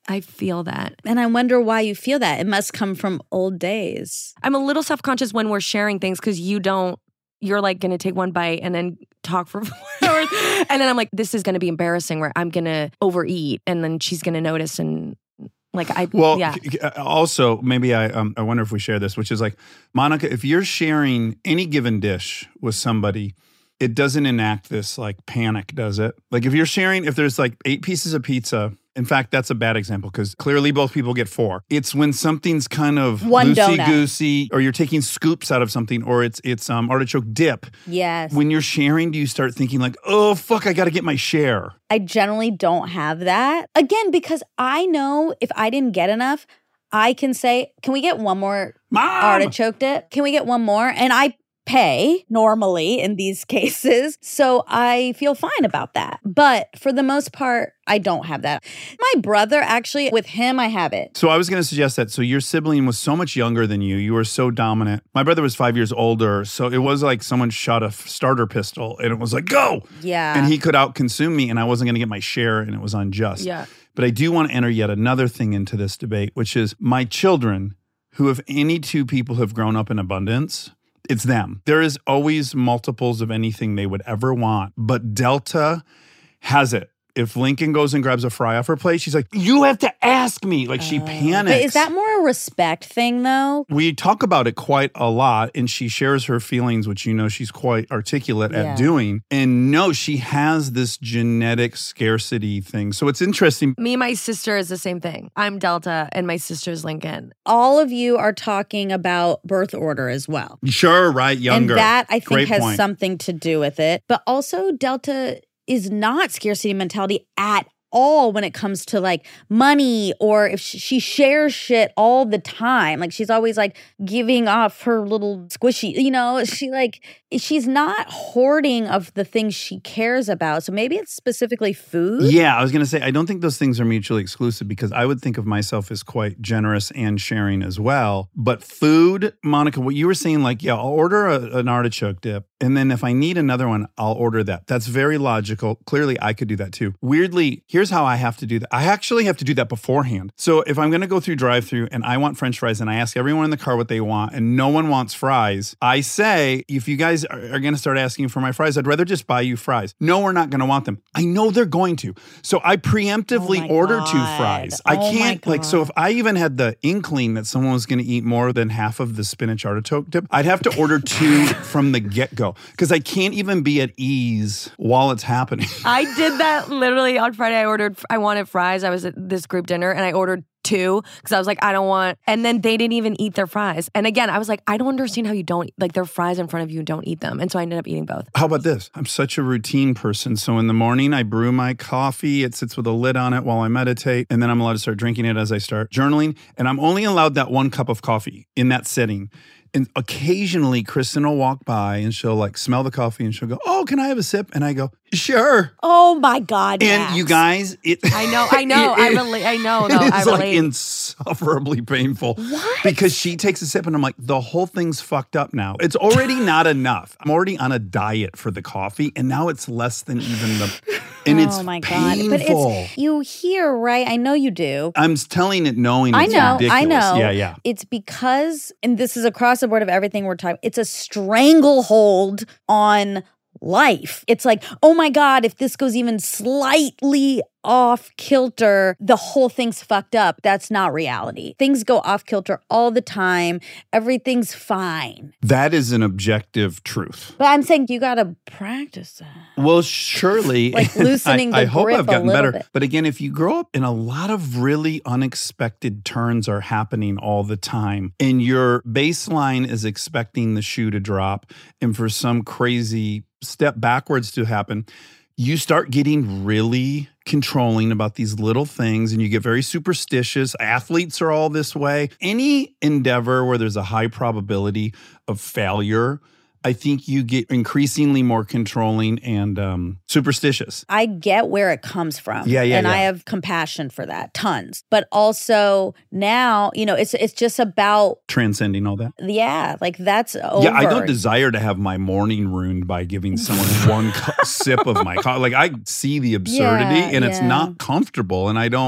I feel that. And I wonder why you feel that. It must come from old days. I'm a little self-conscious when we're sharing things because you don't, you're like going to take one bite and then talk for four hours. And then I'm like, this is going to be embarrassing where I'm going to overeat and then she's going to notice and like I, well, yeah. Also, maybe I um, I wonder if we share this, which is like, Monica, if you're sharing any given dish with somebody, it doesn't enact this like panic, does it? Like if you're sharing, if there's like eight pieces of pizza, in fact, that's a bad example because clearly both people get four. It's when something's kind of One donut. loosey-goosey or you're taking scoops out of something or it's it's um, artichoke dip. Yes. When you're sharing, do you start thinking like, oh, fuck, I got to get my share? I generally don't have that. Again, because I know if I didn't get enough, I can say, can we get one more Mom! artichoke dip? Can we get one more? And I pay normally in these cases. So I feel fine about that. But for the most part, I don't have that. My brother, actually, with him, I have it. So I was going to suggest that. So your sibling was so much younger than you. You were so dominant. My brother was five years older. So it was like someone shot a f- starter pistol and it was like, go. Yeah. And he could out-consume me and I wasn't going to get my share and it was unjust. Yeah. But I do want to enter yet another thing into this debate, which is my children, who if any two people have grown up in abundance, it's them. There is always multiples of anything they would ever want. But Delta has it. If Lincoln goes and grabs a fry off her plate, she's like, you have to ask me. Like she panics. But is that more a respect thing though? We talk about it quite a lot and she shares her feelings, which you know she's quite articulate Yeah. at doing. And no, she has this genetic scarcity thing. So it's interesting. Me and my sister is the same thing. I'm Delta and my sister's Lincoln. All of you are talking about birth order as well. Sure, right, younger. And that I think Great has point. something to do with it. But also Delta is not scarcity mentality at all when it comes to like money or if she, she shares shit all the time. Like she's always like giving off her little squishy, you know, she like, she's not hoarding of the things she cares about. So maybe it's specifically food. Yeah, I was going to say, I don't think those things are mutually exclusive because I would think of myself as quite generous and sharing as well. But food, Monica, what you were saying, like, yeah, I'll order a, an artichoke dip. And then if I need another one, I'll order that. That's very logical. Clearly, I could do that too. Weirdly, here's how I have to do that. I actually have to do that beforehand. So if I'm going to go through drive-thru and I want French fries and I ask everyone in the car what they want and no one wants fries, I say, if you guys are, are going to start asking for my fries, I'd rather just buy you fries. No, we're not going to want them. I know they're going to. So I preemptively Oh my order God. two fries. I Oh my can't, like, so God. if I even had the inkling that someone was going to eat more than half of the spinach artichoke dip, I'd have to order two from the get-go because I can't even be at ease while it's happening. I did that literally on Friday. I ordered, I wanted fries. I was at this group dinner and I ordered two because I was like, I don't want, and then they didn't even eat their fries. And again, I was like, I don't understand how you don't, like their fries in front of you and don't eat them. And so I ended up eating both. How about this? I'm such a routine person. So in the morning, I brew my coffee. It sits with a lid on it while I meditate. And then I'm allowed to start drinking it as I start journaling. And I'm only allowed that one cup of coffee in that setting. And occasionally, Kristen will walk by and she'll like smell the coffee and she'll go, oh, can I have a sip? And I go, sure. Oh my God. And Max. you guys, it. I know, I know, it- I relate, I know, no, It's I like relate. insufferably painful. What? Because she takes a sip and I'm like, the whole thing's fucked up now. It's already not enough. I'm already on a diet for the coffee and now it's less than even the, and it's oh my God. painful. But it's, you hear, right? I know you do. I'm telling it knowing I it's know, ridiculous. I know. Yeah, yeah. It's because, and this is across the board of everything we're talking, it's a stranglehold on life. It's like, oh my God, if this goes even slightly off kilter, the whole thing's fucked up. That's not reality. Things go off kilter all the time. Everything's fine. That is an objective truth. But I'm saying you got to practice that. Well, surely. Like loosening I, the I hope grip I've a gotten little better. bit. But again, if you grow up and a lot of really unexpected turns are happening all the time, and your baseline is expecting the shoe to drop, and for some crazy step backwards to happen, you start getting really controlling about these little things and you get very superstitious. Athletes are all this way. Any endeavor where there's a high probability of failure, I think you get increasingly more controlling and um, superstitious. I get where it comes from. Yeah, yeah, And I yeah. have compassion for that, tons. But also now, you know, it's it's just about, Transcending all that. yeah, like that's over. Yeah, I don't desire to have my morning ruined by giving someone one cu- sip of my coffee. Like I see the absurdity Yeah, and it's yeah. not comfortable and I don't,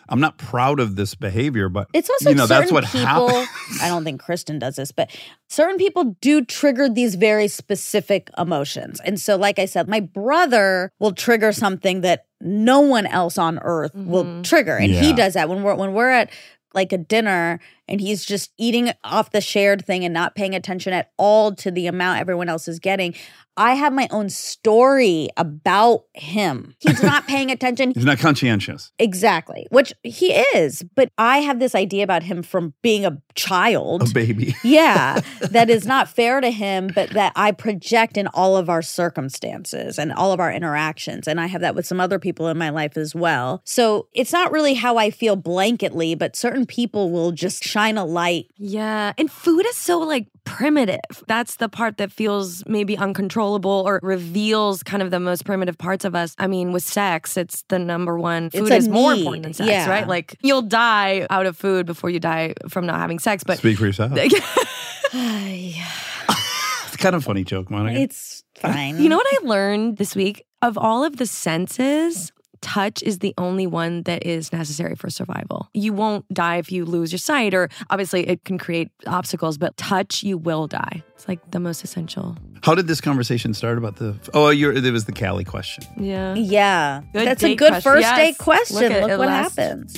I'm not proud of this behavior, but It's also you know, certain that's what people, happens. I don't think Kristen does this, but certain people do trigger these very specific emotions. And so, like I said, my brother will trigger something that no one else on earth Mm-hmm. will trigger. And he Yeah. does that when we're when we're at like a dinner and he's just eating off the shared thing and not paying attention at all to the amount everyone else is getting. I have my own story about him. He's not paying attention. He's not conscientious. Exactly, which he is. But I have this idea about him from being a child. A baby. Yeah, that is not fair to him, but that I project in all of our circumstances and all of our interactions. And I have that with some other people in my life as well. So it's not really how I feel blanketly, but certain people will just shine a light. Yeah. And food is so like primitive. That's the part that feels maybe uncontrollable or reveals kind of the most primitive parts of us. I mean, with sex, it's the number one. Food a is more need. important than sex, Yeah. right? Like you'll die out of food before you die from not having sex. But Speak for yourself. Yeah, It's kind of a funny joke, Monica. it's fine. you know what I learned this week? Of all of the senses, touch is the only one that is necessary for survival. You won't die if you lose your sight, or obviously it can create obstacles, but touch, you will die. It's like the most essential. How did this conversation start about the? Oh, you're, it was the Callie question. Yeah. Yeah, Good that's a date good question. first Yes. date question. Look at Look, it what last- happens.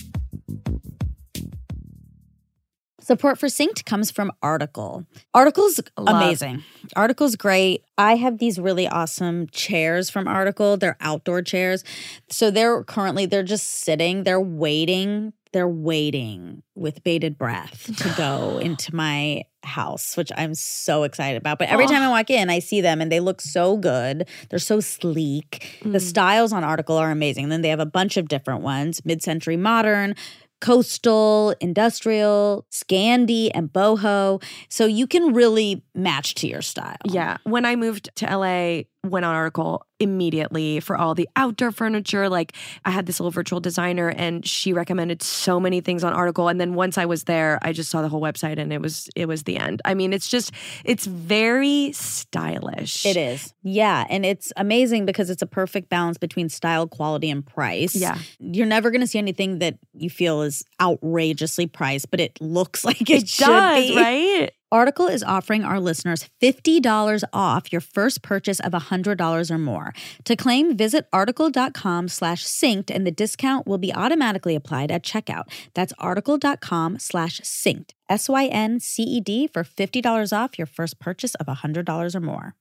Support for Synced comes from Article. Article's Love. amazing. Article's great. I have these really awesome chairs from Article. They're outdoor chairs. So they're currently, they're just sitting, they're waiting, they're waiting with bated breath to go into my house, which I'm so excited about. But every Oh. time I walk in, I see them and they look so good. They're so sleek. The Mm. styles on Article are amazing. Then they have a bunch of different ones, mid-century modern, coastal, industrial, Scandi, and boho. So you can really match to your style. Yeah. When I moved to L A, went on Article immediately for all the outdoor furniture. Like I had this little virtual designer and she recommended so many things on Article. And then once I was there, I just saw the whole website and it was it was the end. I mean, it's just, it's very stylish. It is. Yeah. And it's amazing because it's a perfect balance between style, quality, and price. Yeah. You're never going to see anything that you feel is outrageously priced, but it looks like it, It should does, be. right? Article is offering our listeners fifty dollars off your first purchase of one hundred dollars or more. To claim, visit article.com slash synced and the discount will be automatically applied at checkout. That's article.com slash synced, S Y N C E D for fifty dollars off your first purchase of one hundred dollars or more.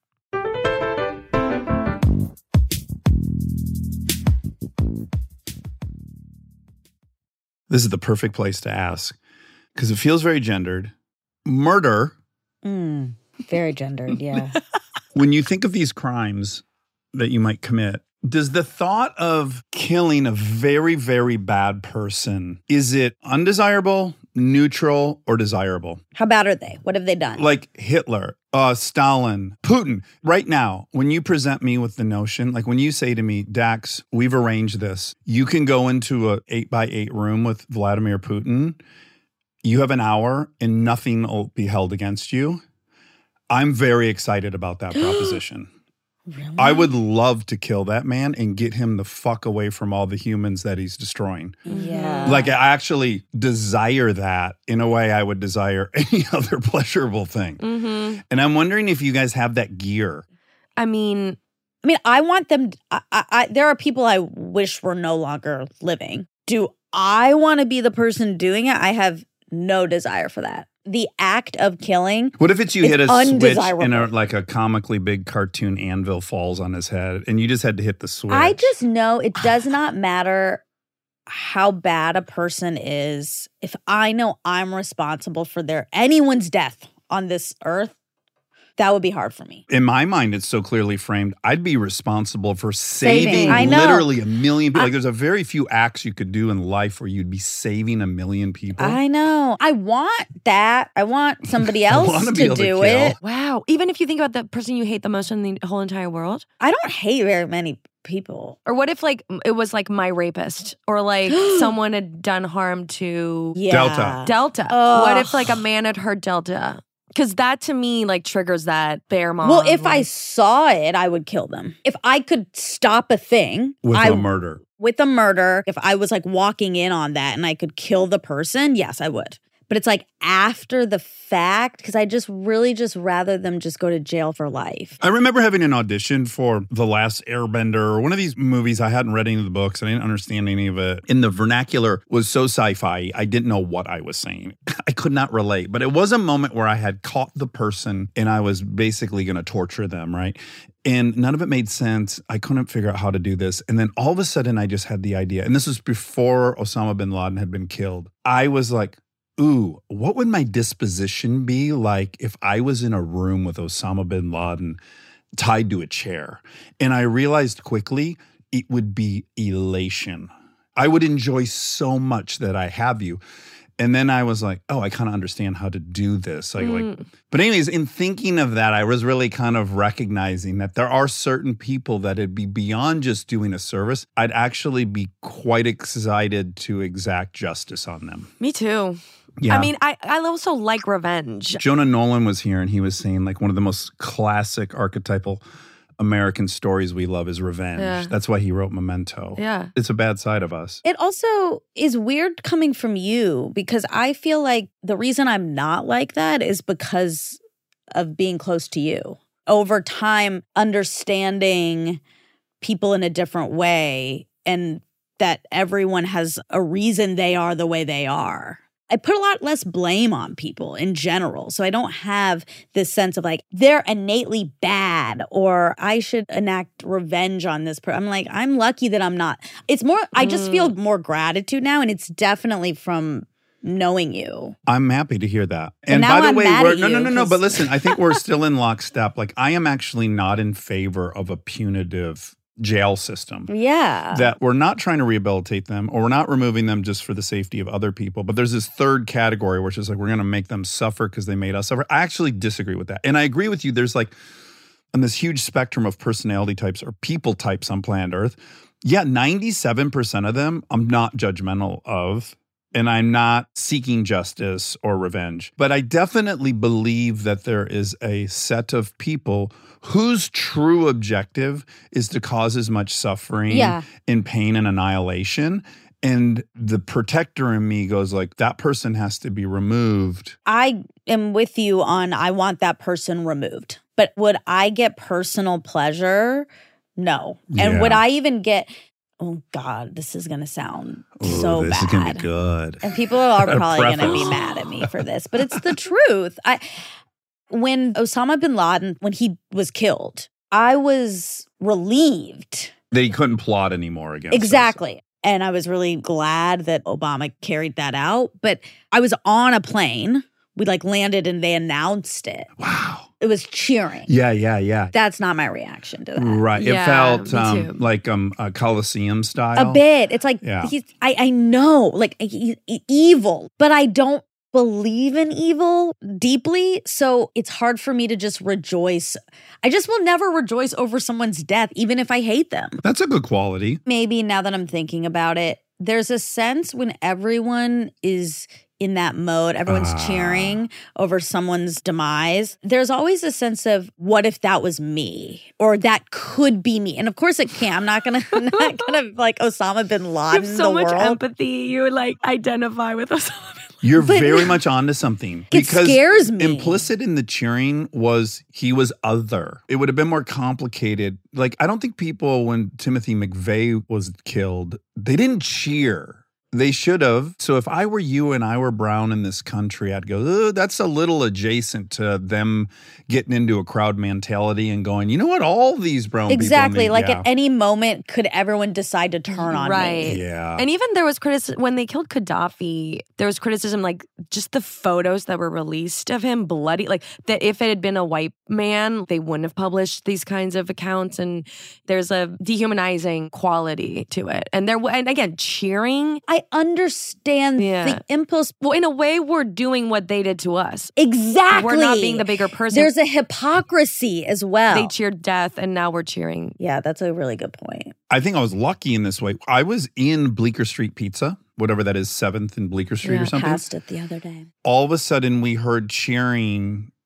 This is the perfect place to ask because it feels very gendered. Murder, Mm, very gendered, yeah. when you think of these crimes that you might commit, does the thought of killing a very, very bad person, is it undesirable, neutral, or desirable? How bad are they? What have they done? Like Hitler, uh, Stalin, Putin. Right now, when you present me with the notion, like when you say to me, Dax, we've arranged this, you can go into a eight by eight room with Vladimir Putin. You have an hour and nothing will be held against you. I'm very excited about that proposition. Really? I would love to kill that man and get him the fuck away from all the humans that he's destroying. Yeah. Like, I actually desire that in a way I would desire any other pleasurable thing. Mm-hmm. And I'm wondering if you guys have that gear. I mean, I mean, I want them. I, I, I, there are people I wish were no longer living. Do I want to be the person doing it? I have no desire for that. The act of killing. What if it's you It's hit a switch undesirable. and a, like a comically big cartoon anvil falls on his head and you just had to hit the switch? I just know it does not matter how bad a person is. If I know I'm responsible for their anyone's death on this earth, that would be hard for me. In my mind, it's so clearly framed. I'd be responsible for saving, Saving. I know. literally a million people. I- Like, there's a very few acts you could do in life where you'd be saving a million people. I know. I want that. I want somebody else wanna to be able to do kill. it. wow. Even if you think about the person you hate the most in the whole entire world. I don't hate very many people. Or what if like it was like my rapist or like someone had done harm to Yeah. Delta. Delta? Ugh. What if like a man had heard Delta? Because that to me like triggers that bear mom. Well, if I like- saw it, I would kill them. If I could stop a thing, With I a murder. with a murder, if I was like walking in on that and I could kill the person, yes, I would. But it's like after the fact, because I just really just rather them just go to jail for life. I remember having an audition for The Last Airbender, or one of these movies. I hadn't read any of the books. I didn't understand any of it. And the vernacular was so sci-fi, I didn't know what I was saying. I could not relate. But it was a moment where I had caught the person and I was basically going to torture them, right? And none of it made sense. I couldn't figure out how to do this. And then all of a sudden, I just had the idea. And this was before Osama bin Laden had been killed. I was like, ooh, what would my disposition be like if I was in a room with Osama bin Laden tied to a chair? And I realized quickly it would be elation. I would enjoy so much that I have you. And then I was like, oh, I kind of understand how to do this. Like, mm. like, but anyways, in thinking of that, I was really kind of recognizing that there are certain people that it'd be beyond just doing a service. I'd actually be quite excited to exact justice on them. Me too. Yeah. I mean, I, I also like revenge. Jonah Nolan was here and he was saying like one of the most classic archetypal American stories we love is revenge. Yeah. That's why he wrote Memento. Yeah. It's a bad side of us. It also is weird coming from you because I feel like the reason I'm not like that is because of being close to you. Over time, understanding people in a different way and that everyone has a reason they are the way they are. I put a lot less blame on people in general. So I don't have this sense of like, they're innately bad or I should enact revenge on this person. I'm like, I'm lucky that I'm not. It's more, I just feel more gratitude now. And it's definitely from knowing you. I'm happy to hear that. And And now by the I'm way, mad we're, at no, no, you no, no. 'cause- But listen, I think we're still in lockstep. Like, I am actually not in favor of a punitive jail system. Yeah. That we're not trying to rehabilitate them or we're not removing them just for the safety of other people. But there's this third category, which is like, we're going to make them suffer because they made us suffer. I actually disagree with that. And I agree with you. There's like, on this huge spectrum of personality types or people types on planet Earth. Yeah, ninety-seven percent of them I'm not judgmental of. And I'm not seeking justice or revenge. But I definitely believe that there is a set of people whose true objective is to cause as much suffering Yeah. and pain and annihilation. And the protector in me goes like, that person has to be removed. I am with you on I want that person removed. But would I get personal pleasure? No. And Yeah. would I even get, oh God, this is going to sound Ooh, so this bad. is going to be good. And people are A probably going to be preface. mad at me for this, but it's the truth. I when Osama bin Laden, when he was killed, I was relieved. That he couldn't plot anymore against us. Exactly. And I was really glad that Obama carried that out. But I was on a plane. We like landed and they announced it. Wow. It was cheering. Yeah, yeah, yeah. That's not my reaction to that. Right. It Yeah, felt me um, too. like um, a Coliseum style. A bit. It's like, Yeah. he's, I, I know, like he's evil, but I don't believe in evil deeply. So it's hard for me to just rejoice. I just will never rejoice over someone's death, even if I hate them. That's a good quality. Maybe now that I'm thinking about it, there's a sense when everyone is in that mode, everyone's Ah. cheering over someone's demise. There's always a sense of what if that was me or that could be me. And of course it can't. I'm not gonna I'm not gonna like Osama bin Laden. You have so the much world. empathy. You like identify with us. You're But- very much onto something. It scares me. Implicit in the cheering was he was other. It would have been more complicated. Like, I don't think people, when Timothy McVeigh was killed, they didn't cheer. They should have. So if I were you and I were brown in this country, I'd go, "Ugh, that's a little adjacent to them getting into a crowd mentality and going, you know what, all these brown Exactly. people Like need, at any moment, could everyone decide to turn on Right. me? yeah. And even there was criticism when they killed Gaddafi. There was criticism, like just the photos that were released of him bloody, like that if it had been a white man, they wouldn't have published these kinds of accounts. And there's a dehumanizing quality to it. And there, and again, cheering. I understand Yeah. the impulse. Well, in a way, we're doing what they did to us. Exactly. We're not being the bigger person. There's a hypocrisy as well. They cheered death, and now we're cheering. Yeah, that's a really good point. I think I was lucky in this way. I was in Bleecker Street Pizza, whatever that is, seventh and Bleecker Street Yeah, or something. passed it the other day. All of a sudden, we heard cheering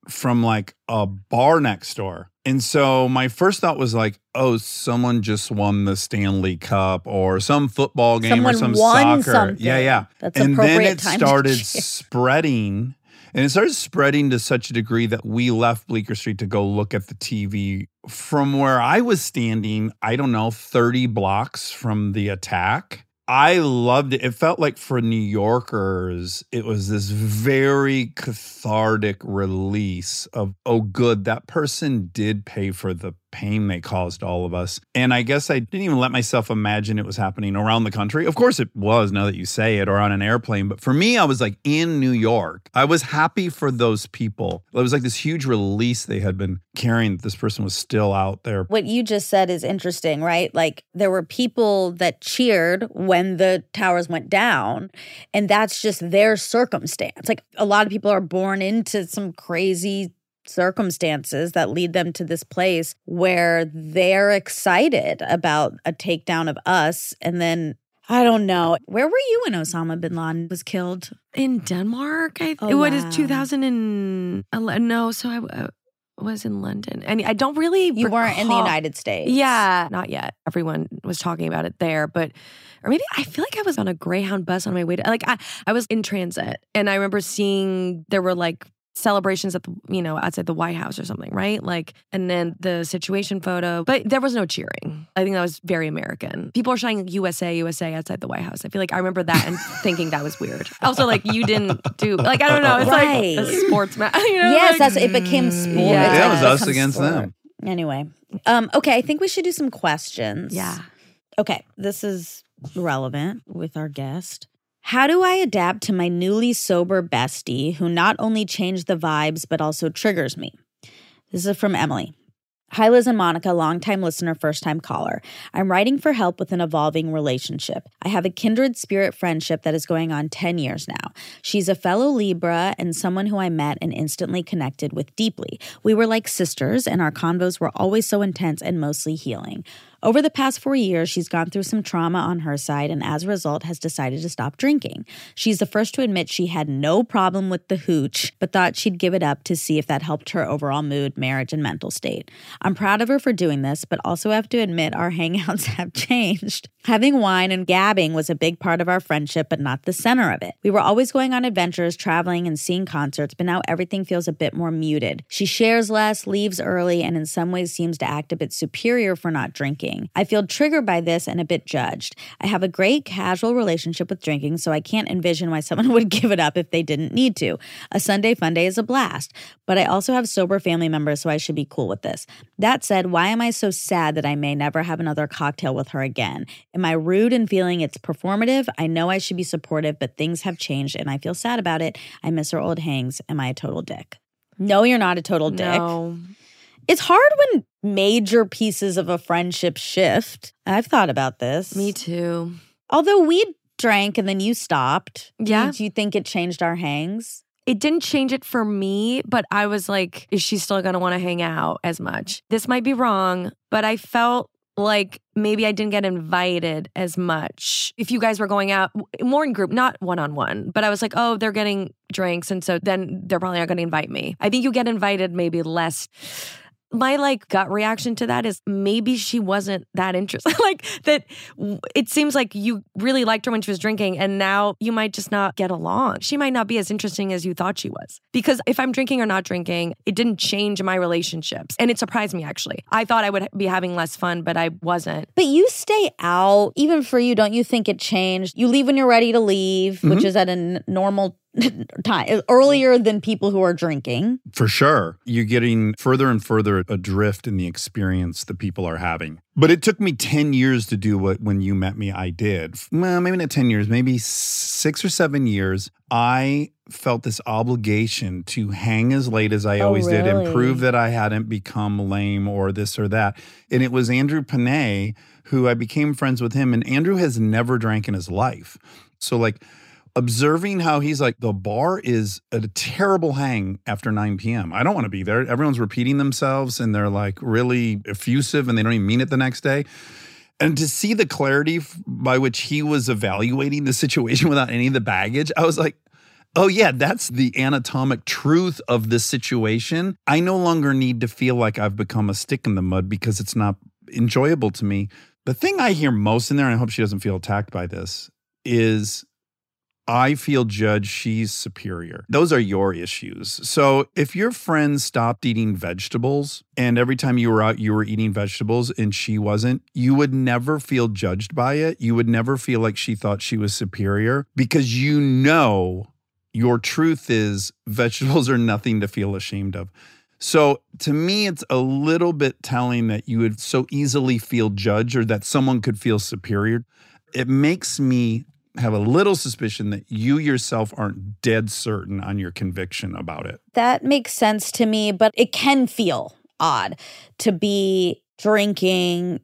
from like a bar next door. And so my first thought was like, oh, someone just won the Stanley Cup or some football game Someone or some won soccer. something. Yeah, yeah. That's and then appropriate it time to started cheer. spreading. And it started spreading to such a degree that we left Bleecker Street to go look at the T V. From where I was standing, I don't know, thirty blocks from the attack. I loved it. It felt like for New Yorkers, it was this very cathartic release of, oh, good, that person did pay for the pain they caused all of us. And I guess I didn't even let myself imagine it was happening around the country. Of course it was, now that you say it, or on an airplane. But for me, I was like in New York. I was happy for those people. It was like this huge release they had been carrying, that this person was still out there. What you just said is interesting, right? Like there were people that cheered when the towers went down, and that's just their circumstance. Like a lot of people are born into some crazy circumstances that lead them to this place where they're excited about a takedown of us. And then, I don't know, where were you when Osama bin Laden was killed? In Denmark? I, Oh, it was wow. two thousand eleven. No, so I uh, was in London. And I don't really You weren't in the recall- United States. Yeah, not yet. Everyone was talking about it there, but or maybe I feel like I was on a Greyhound bus on my way to like I, I was in transit, and I remember seeing there were like celebrations at the, you know, outside the White House or something, right? Like, and then the situation photo, but there was no cheering. I think that was very American. People are shouting U S A, U S A outside the White House. I feel like I remember that and thinking that was weird. Also, like, you didn't do, like, I don't know. It's Right. like a sports match. You know, Yes, like, that's it became sport. Yeah. It's Yeah, it like was us become against sport. them. Anyway, um, okay, I think we should do some questions. Yeah. Okay, this is relevant with our guest. How do I adapt to my newly sober bestie who not only changed the vibes but also triggers me? This is from Emily. Hi, Liz and Monica, longtime listener, first-time caller. I'm writing for help with an evolving relationship. I have a kindred spirit friendship that is going on ten years now. She's a fellow Libra and someone who I met and instantly connected with deeply. We were like sisters, and our convos were always so intense and mostly healing. Over the past four years, she's gone through some trauma on her side and as a result has decided to stop drinking. She's the first to admit she had no problem with the hooch, but thought she'd give it up to see if that helped her overall mood, marriage, and mental state. I'm proud of her for doing this, but also have to admit our hangouts have changed. Having wine and gabbing was a big part of our friendship, but not the center of it. We were always going on adventures, traveling, and seeing concerts, but now everything feels a bit more muted. She shares less, leaves early, and in some ways seems to act a bit superior for not drinking. I feel triggered by this and a bit judged. I have a great casual relationship with drinking, so I can't envision why someone would give it up if they didn't need to. A Sunday fun day is a blast, but I also have sober family members, so I should be cool with this. That said, why am I so sad that I may never have another cocktail with her again? Am I rude in feeling it's performative? I know I should be supportive, but things have changed and I feel sad about it. I miss our old hangs. Am I a total dick? No, you're not a total dick. No. It's hard when major pieces of a friendship shift. I've thought about this. Me too. Although we drank and then you stopped. Do Yeah. you- Do you think it changed our hangs? It didn't change it for me, but I was like, is she still going to want to hang out as much? This might be wrong, but I felt like maybe I didn't get invited as much. If you guys were going out more in group, not one-on-one, but I was like, oh, they're getting drinks. And so then they're probably not going to invite me. I think you get invited maybe less. My like gut reaction to that is maybe she wasn't that interested. Like that it seems like you really liked her when she was drinking and now you might just not get along. She might not be as interesting as you thought she was. Because if I'm drinking or not drinking, it didn't change my relationships. And it surprised me actually. I thought I would be having less fun, but I wasn't. But you stay out, even for you, don't you think it changed? You leave when you're ready to leave, Mm-hmm. which is at a n- normal time, earlier than people who are drinking. For sure. You're getting further and further adrift in the experience that people are having. But it took me ten years to do what when you met me, I did. Well, maybe not ten years, maybe six or seven years. I felt this obligation to hang as late as I Oh, always did and really? prove that I hadn't become lame or this or that. And it was Andrew Panay who I became friends with him. And Andrew has never drank in his life. So like, observing how he's like, the bar is a terrible hang after nine p.m. I don't want to be there. Everyone's repeating themselves and they're like really effusive and they don't even mean it the next day. And to see the clarity by which he was evaluating the situation without any of the baggage, I was like, oh yeah, that's the anatomic truth of this situation. I no longer need to feel like I've become a stick in the mud because it's not enjoyable to me. The thing I hear most in there, and I hope she doesn't feel attacked by this, is I feel judged, she's superior. Those are your issues. So if your friend stopped eating vegetables and every time you were out, you were eating vegetables and she wasn't, you would never feel judged by it. You would never feel like she thought she was superior because you know your truth is vegetables are nothing to feel ashamed of. So to me, it's a little bit telling that you would so easily feel judged or that someone could feel superior. It makes me have a little suspicion that you yourself aren't dead certain on your conviction about it. That makes sense to me, but it can feel odd to be drinking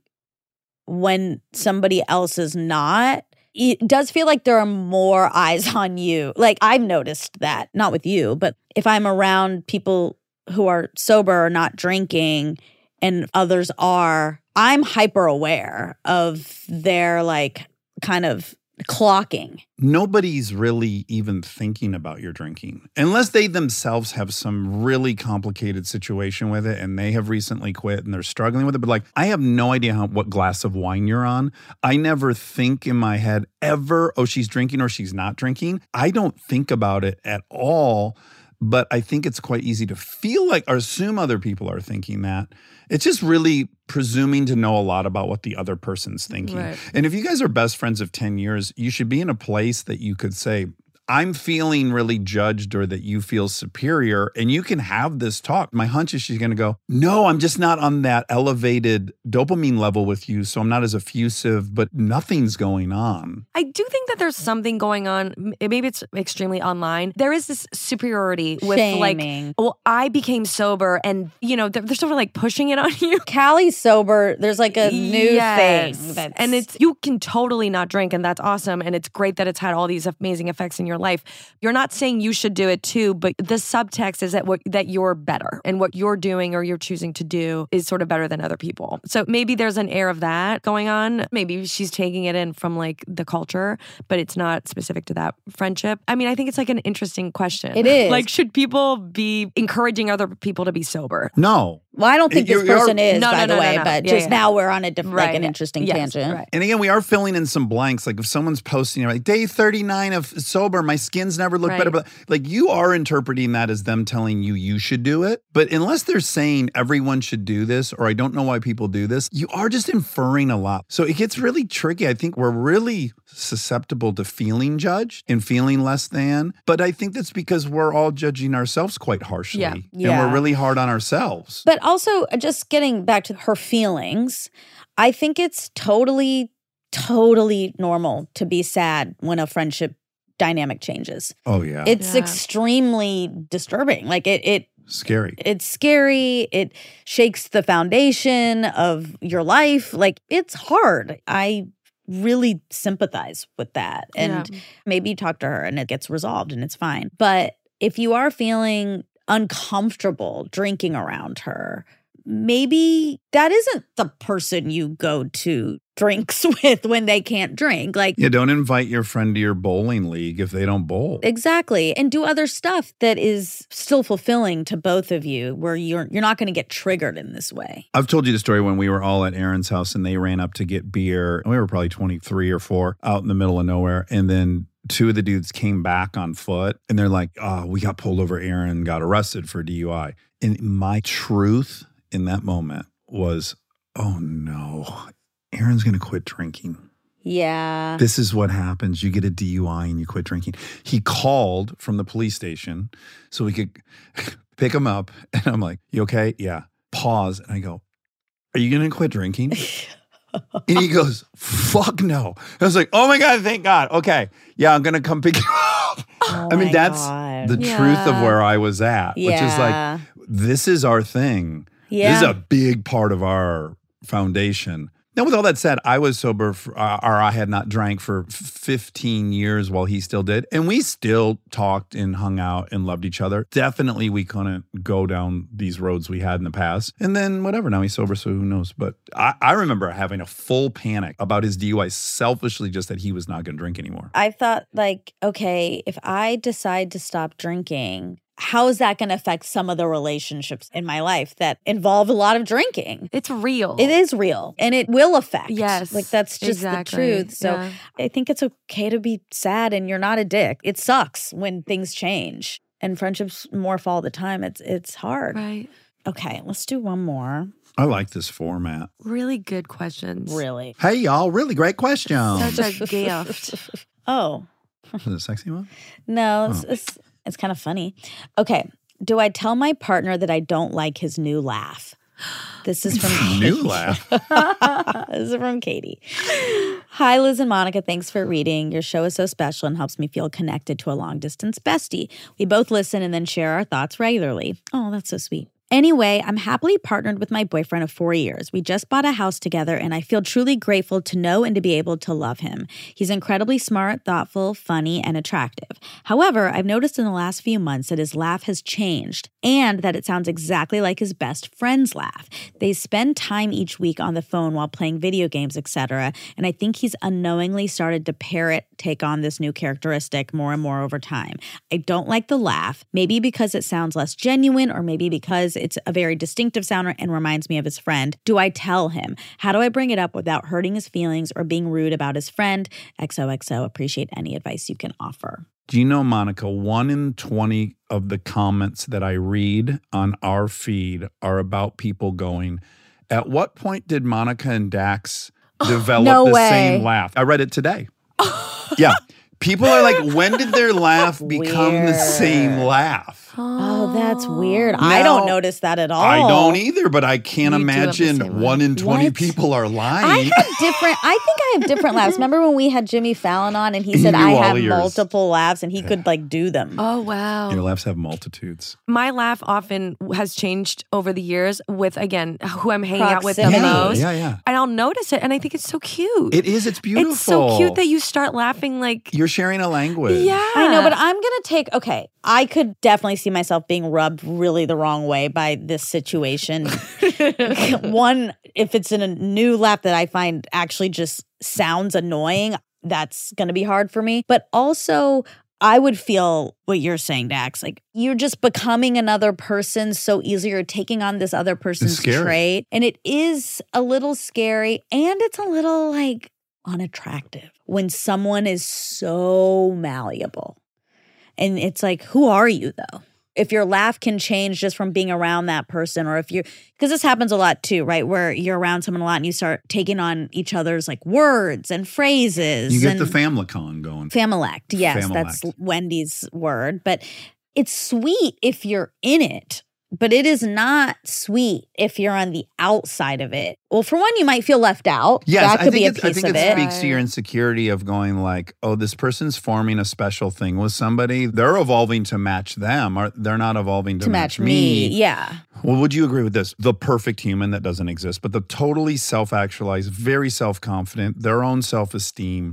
when somebody else is not. It does feel like there are more eyes on you. Like I've noticed that, not with you, but if I'm around people who are sober or not drinking and others are, I'm hyper aware of their like kind of clocking. Nobody's really even thinking about your drinking unless they themselves have some really complicated situation with it and they have recently quit and they're struggling with it. But like, I have no idea how, what glass of wine you're on. I never think in my head ever, oh, she's drinking or she's not drinking. I don't think about it at all. But I think it's quite easy to feel like or assume other people are thinking that. It's just really presuming to know a lot about what the other person's thinking. Right. And if you guys are best friends of ten years, you should be in a place that you could say, I'm feeling really judged or that you feel superior and you can have this talk. My hunch is she's going to go, no, I'm just not on that elevated dopamine level with you. So I'm not as effusive, but nothing's going on. I do think that there's something going on. Maybe it's extremely online. There is this superiority with Shaming. like, well, I became sober and, you know, they're, they're sort of like pushing it on you. Callie's sober. There's like a new Yes. thing. That's, And it's, you can totally not drink and that's awesome. And it's great that it's had all these amazing effects in your life. You're not saying you should do it too, but the subtext is that what that you're better and what you're doing or you're choosing to do is sort of better than other people. So maybe there's an air of that going on. Maybe she's taking it in from like the culture, but it's not specific to that friendship. I mean, I think it's like an interesting question. It is. Like, should people be encouraging other people to be sober? No. well, I don't think You're- this person you're- is, No, by no, the no, way, no, no. but Yeah, just yeah. now we're on a diff- like Right. an interesting Yes, tangent. right. And again, we are filling in some blanks. Like if someone's posting, like day thirty-nine of sober, my skin's never looked Right. better. But like you are interpreting that as them telling you you should do it. But unless they're saying everyone should do this, or I don't know why people do this, you are just inferring a lot. So it gets really tricky. I think we're really susceptible to feeling judged and feeling less than. But I think that's because we're all judging ourselves quite harshly. Yeah. And Yeah. we're really hard on ourselves. But also, uh, just getting back to her feelings, I think it's totally, totally normal to be sad when a friendship dynamic changes. Oh, yeah. It's Yeah. extremely disturbing. Like it, it, Scary. it's scary. It shakes the foundation of your life. Like it's hard. I really sympathize with that. And Yeah. maybe talk to her and it gets resolved and it's fine. But if you are feeling uncomfortable drinking around her, maybe that isn't the person you go to drinks with when they can't drink. Like, Yeah, don't invite your friend to your bowling league if they don't bowl. exactly. And do other stuff that is still fulfilling to both of you where you're you're not going to get triggered in this way. I've told you the story when we were all at Aaron's house and they ran up to get beer. We were probably twenty-three or four out in the middle of nowhere. And then two of the dudes came back on foot and they're like, oh, we got pulled over. Aaron got arrested for D U I. And my truth in that moment was, oh no, Aaron's going to quit drinking. Yeah. This is what happens. You get a D U I and you quit drinking. He called from the police station so we could pick him up. And I'm like, you okay? Yeah. Pause. And I go, are you going to quit drinking? And he goes, fuck no. I was like, oh my God, thank God. Okay. Yeah, I'm going to come pick you up. Oh I mean, my that's God. the truth of Yeah. where I was at, which is like, Yeah. this is our thing. Yeah. This is a big part of our foundation. Now, with all that said, I was sober, for, uh, or I had not drank for fifteen years while he still did. And we still talked and hung out and loved each other. Definitely we couldn't go down these roads we had in the past. And then whatever, now he's sober, so who knows. But I, I remember having a full panic about his D U I, selfishly just that he was not going to drink anymore. I thought like, okay, if I decide to stop drinking, how is that going to affect some of the relationships in my life that involve a lot of drinking? It's real. It is real and it will affect. Yes. Like that's just exactly. the truth. So yeah. I think it's okay to be sad and you're not a dick. It sucks when things change and friendships morph all the time. It's it's hard. Right. Okay, let's do one more. I like this format. Really good questions. Really? Hey, y'all, really great question. Such a gift. Oh. Is it a sexy one? No, it's, Oh. it's it's kind of funny. Okay. Do I tell my partner that I don't like his new laugh? This is from New laugh. This is from Katie. Hi, Liz and Monica. Thanks for reading. Your show is so special and helps me feel connected to a long distance bestie. We both listen and then share our thoughts regularly. Oh, that's so sweet. Anyway, I'm happily partnered with my boyfriend of four years. We just bought a house together, and I feel truly grateful to know and to be able to love him. He's incredibly smart, thoughtful, funny, and attractive. However, I've noticed in the last few months that his laugh has changed and that it sounds exactly like his best friend's laugh. They spend time each week on the phone while playing video games, et cetera, and I think he's unknowingly started to parrot, take on this new characteristic more and more over time. I don't like the laugh, maybe because it sounds less genuine or maybe because it's a very distinctive sound and reminds me of his friend. Do I tell him? How do I bring it up without hurting his feelings or being rude about his friend? X O X O. Appreciate any advice you can offer. Do you know, Monica, one in twenty of the comments that I read on our feed are about people going, at what point did Monica and Dax develop No the way. same laugh? I read it today. Yeah. People are like, when did their laugh become the Weird. same laugh? Oh, that's weird. I don't Now, notice that at all. I don't either, but I can't You do have the imagine same one in twenty What? people are I lying. have different, I think I have different laughs. Remember when we had Jimmy Fallon on and he said knew I all have of yours. multiple laughs and he could like do them. Oh, wow. Your laughs have multitudes. My laugh often has changed over the years with, again, who I'm hanging out with the Proximity. Yeah, most. yeah, yeah. And I'll notice it. And I think it's so cute. It is. It's beautiful. It's so cute that you start laughing like, You're sharing a language. yeah. I know, but I'm going to take, okay, I could definitely see myself being rubbed really the wrong way by this situation. One, if it's in a new laugh that I find actually just sounds annoying, that's going to be hard for me. But also, I would feel what you're saying, Dax. Like you're just becoming another person so easily. You're taking on this other person's scary. trait. And it is a little scary and it's a little like unattractive when someone is so malleable. And it's like, who are you though? If your laugh can change just from being around that person, or if you're, because this happens a lot too, right? Where you're around someone a lot and you start taking on each other's like words and phrases. You get and the famicon going. Familect. Yes, that's Familect. Wendy's word. But it's sweet if you're in it, but it is not sweet if you're on the outside of it. Well, for one, you might feel left out. Yes, that I could think be a it's- I piece think of it it. speaks to your insecurity of going like, oh, this person's forming a special thing with somebody. They're evolving to match them. Or they're not evolving to, To match me. Yeah. Well, would you agree with this? The perfect human that doesn't exist, but the totally self-actualized, very self-confident, their own self-esteem.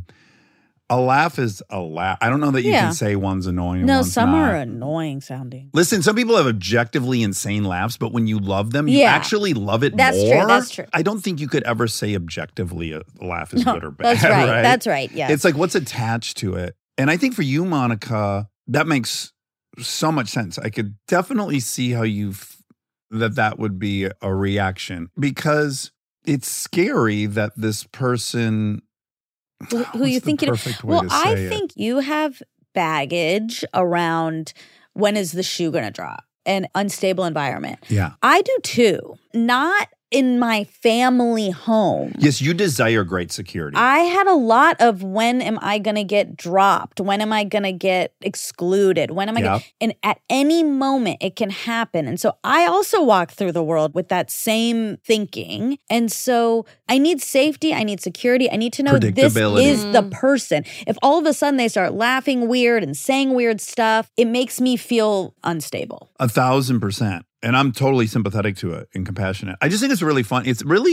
A laugh is a laugh. I don't know that you Yeah. can say one's annoying and No, one's some not. are annoying sounding. Listen, some people have objectively insane laughs, but when you love them, you Yeah. actually love it That's true, more. that's true. I don't think you could ever say objectively a laugh is No, good or bad. That's right. That's right. Yeah. It's like what's attached to it. And I think for you, Monica, that makes so much sense. I could definitely see how you've that that would be a reaction because it's scary that this person who, who what's you the think it perfect way Well, to I say it? think you have baggage around when is the shoe going to drop? An unstable environment. Yeah. I do too. Not in my family home. Yes, you desire great security. I had a lot of when am I going to get dropped? When am I going to get excluded? When am I Yep. gonna, and at any moment it can happen. And so I also walk through the world with that same thinking. And so I need safety, I need security, I need to know this Predictability. is the person. If all of a sudden they start laughing weird and saying weird stuff, it makes me feel unstable. A thousand percent. And I'm totally sympathetic to it and compassionate. I just think it's really fun. It's really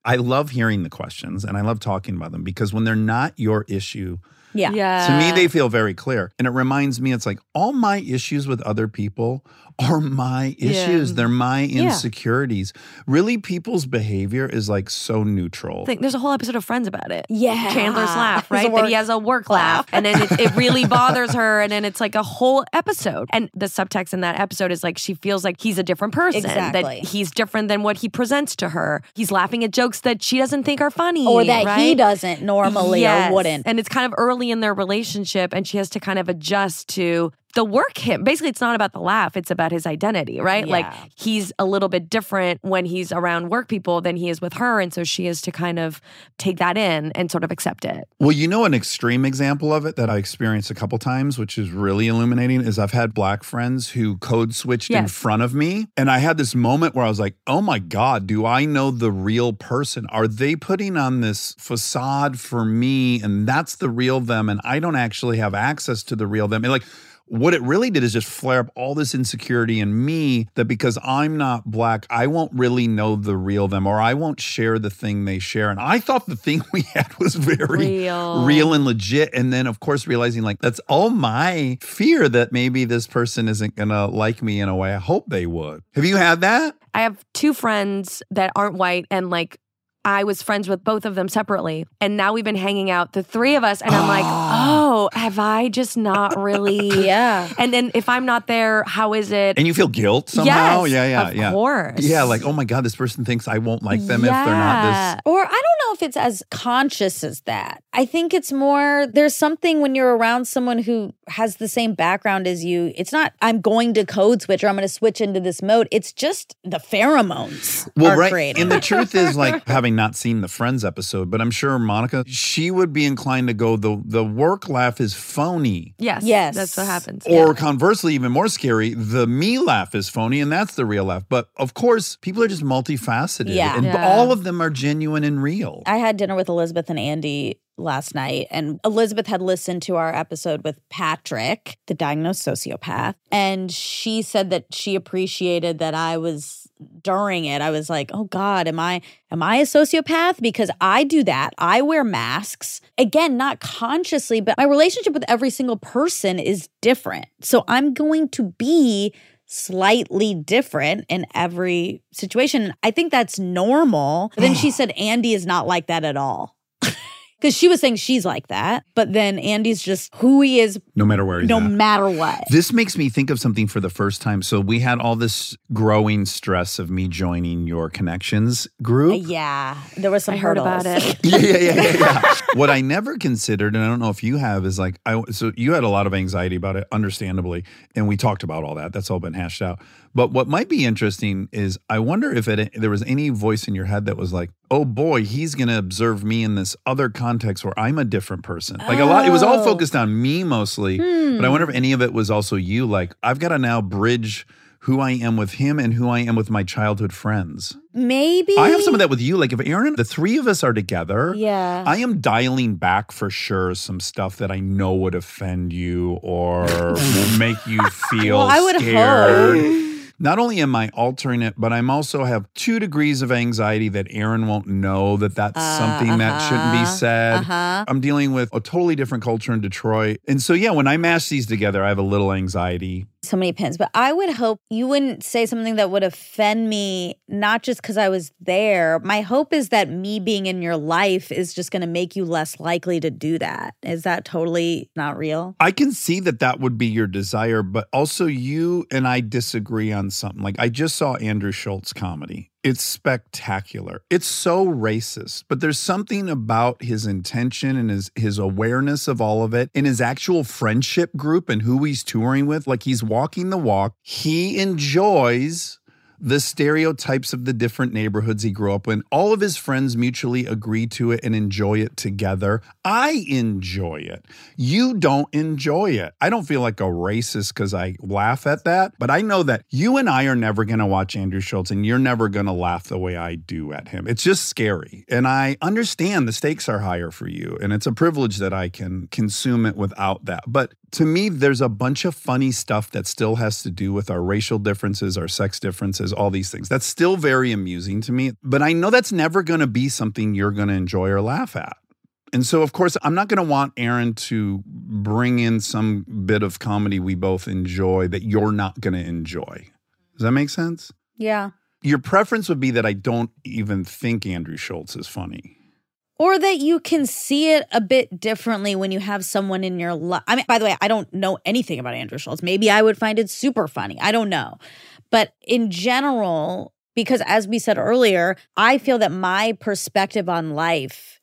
I love hearing the questions and I love talking about them because when they're not your issue, Yeah. Yeah. to me, they feel very clear. And it reminds me, it's like all my issues with other people are my issues. Yeah. They're my insecurities. Really, people's behavior is like so neutral. Think- There's a whole episode of Friends about it. Yeah. Chandler's laugh, It's a right? That work he has a work laugh. And then it, it really bothers her. And then it's like a whole episode. And the subtext in that episode is like she feels like he's a different person. Exactly. That he's different than what he presents to her. He's laughing at jokes that she doesn't think are funny. Or that right? he doesn't normally Yes. or wouldn't. And it's kind of early in their relationship, and she has to kind of adjust to the work him. Basically, it's not about the laugh, it's about his identity, right? Yeah. Like he's a little bit different when he's around work people than he is with her. And so she has to kind of take that in and sort of accept it. Well, you know, an extreme example of it that I experienced a couple times, which is really illuminating, is I've had Black friends who code switched in Yes. front of me. And I had this moment where I was like, oh my God, do I know the real person? Are they putting on this facade for me? And that's the real them. And I don't actually have access to the real them. And like, what it really did is just flare up all this insecurity in me that because I'm not Black, I won't really know the real them or I won't share the thing they share. And I thought the thing we had was very Real. real and legit. And then, of course, realizing like that's all my fear that maybe this person isn't going to like me in a way I hope they would. Have you had that? I have two friends that aren't white, and like I was friends with both of them separately. And now we've been hanging out, the three of us. And I'm like, oh, have I just not really? Yeah. And then if I'm not there, how is it? And you feel guilt somehow? Yes, yeah, yeah, of yeah. course. Yeah, like, oh my God, this person thinks I won't like them if they're not Yeah. this. Or I don't know if it's as conscious as that. I think it's more, there's something when you're around someone who has the same background as you. It's not, I'm going to code switch or I'm going to switch into this mode. It's just the pheromones Well, are right. creating. And the truth is, like, having not seen the Friends episode, but I'm sure Monica, she would be inclined to go, the, the work laugh is phony. Yes. Yes. That's what happens. Or Yeah. conversely, even more scary, the me laugh is phony and that's the real laugh. But of course, people are just multifaceted. Yeah. And Yeah. all of them are genuine and real. I had dinner with Elizabeth and Andy last night, and Elizabeth had listened to our episode with Patrick, the diagnosed sociopath, and she said that she appreciated that I was during it. I was like, "Oh God, am I am I a sociopath?" Because I do that. I wear masks again, not consciously, but my relationship with every single person is different. So I'm going to be slightly different in every situation. I think that's normal. But then she said Andy is not like that at all. Because she was saying she's like that. But then Andy's just who he is No matter where he's no at. matter what. This makes me think of something for the first time. So we had all this growing stress of me joining your connections group. Yeah, there was some I heard hurdles. about it. yeah, yeah, yeah, yeah, yeah. What I never considered, and I don't know if you have, is like, I so you had a lot of anxiety about it, understandably, and we talked about all that. That's all been hashed out. But what might be interesting is I wonder if it, there was any voice in your head that was like, oh boy, he's going to observe me in this other context where I'm a different person. Like a lot, it was all Oh. focused on me mostly, Hmm. but I wonder if any of it was also you. Like, I've got to now bridge who I am with him and who I am with my childhood friends. Maybe. I have some of that with you. Like if Aaron, the three of us are together, Yeah. I am dialing back for sure some stuff that I know would offend you or will make you feel Well, I would scared. hope. Not only am I altering it, but I'm also have two degrees of anxiety that Aaron won't know that that's Uh, something that shouldn't be uh-huh, said. uh-huh. I'm dealing with a totally different culture in Detroit. And so, yeah, when I mash these together, I have a little anxiety. So many pins. But I would hope you wouldn't say something that would offend me, not just because I was there. My hope is that me being in your life is just going to make you less likely to do that. Is that totally not real? I can see that that would be your desire, but also you and I disagree on something. Like I just saw Andrew Schultz comedy. It's spectacular. It's so racist, but there's something about his intention and his, his awareness of all of it and his actual friendship group and who he's touring with. Like he's walking the walk. He enjoys the stereotypes of the different neighborhoods he grew up in. All of his friends mutually agree to it and enjoy it together. I enjoy it. You don't enjoy it. I don't feel like a racist because I laugh at that, but I know that you and I are never going to watch Andrew Schultz and you're never going to laugh the way I do at him. It's just scary. And I understand the stakes are higher for you and it's a privilege that I can consume it without that. But to me, there's a bunch of funny stuff that still has to do with our racial differences, our sex differences, all these things. That's still very amusing to me. But I know that's never going to be something you're going to enjoy or laugh at. And so, of course, I'm not going to want Aaron to bring in some bit of comedy we both enjoy that you're not going to enjoy. Does that make sense? Yeah. Your preference would be that I don't even think Andrew Schulz is funny. Or that you can see it a bit differently when you have someone in your life. I mean, by the way, I don't know anything about Andrew Schulz. Maybe I would find it super funny. I don't know. But in general, because as we said earlier, I feel that my perspective on life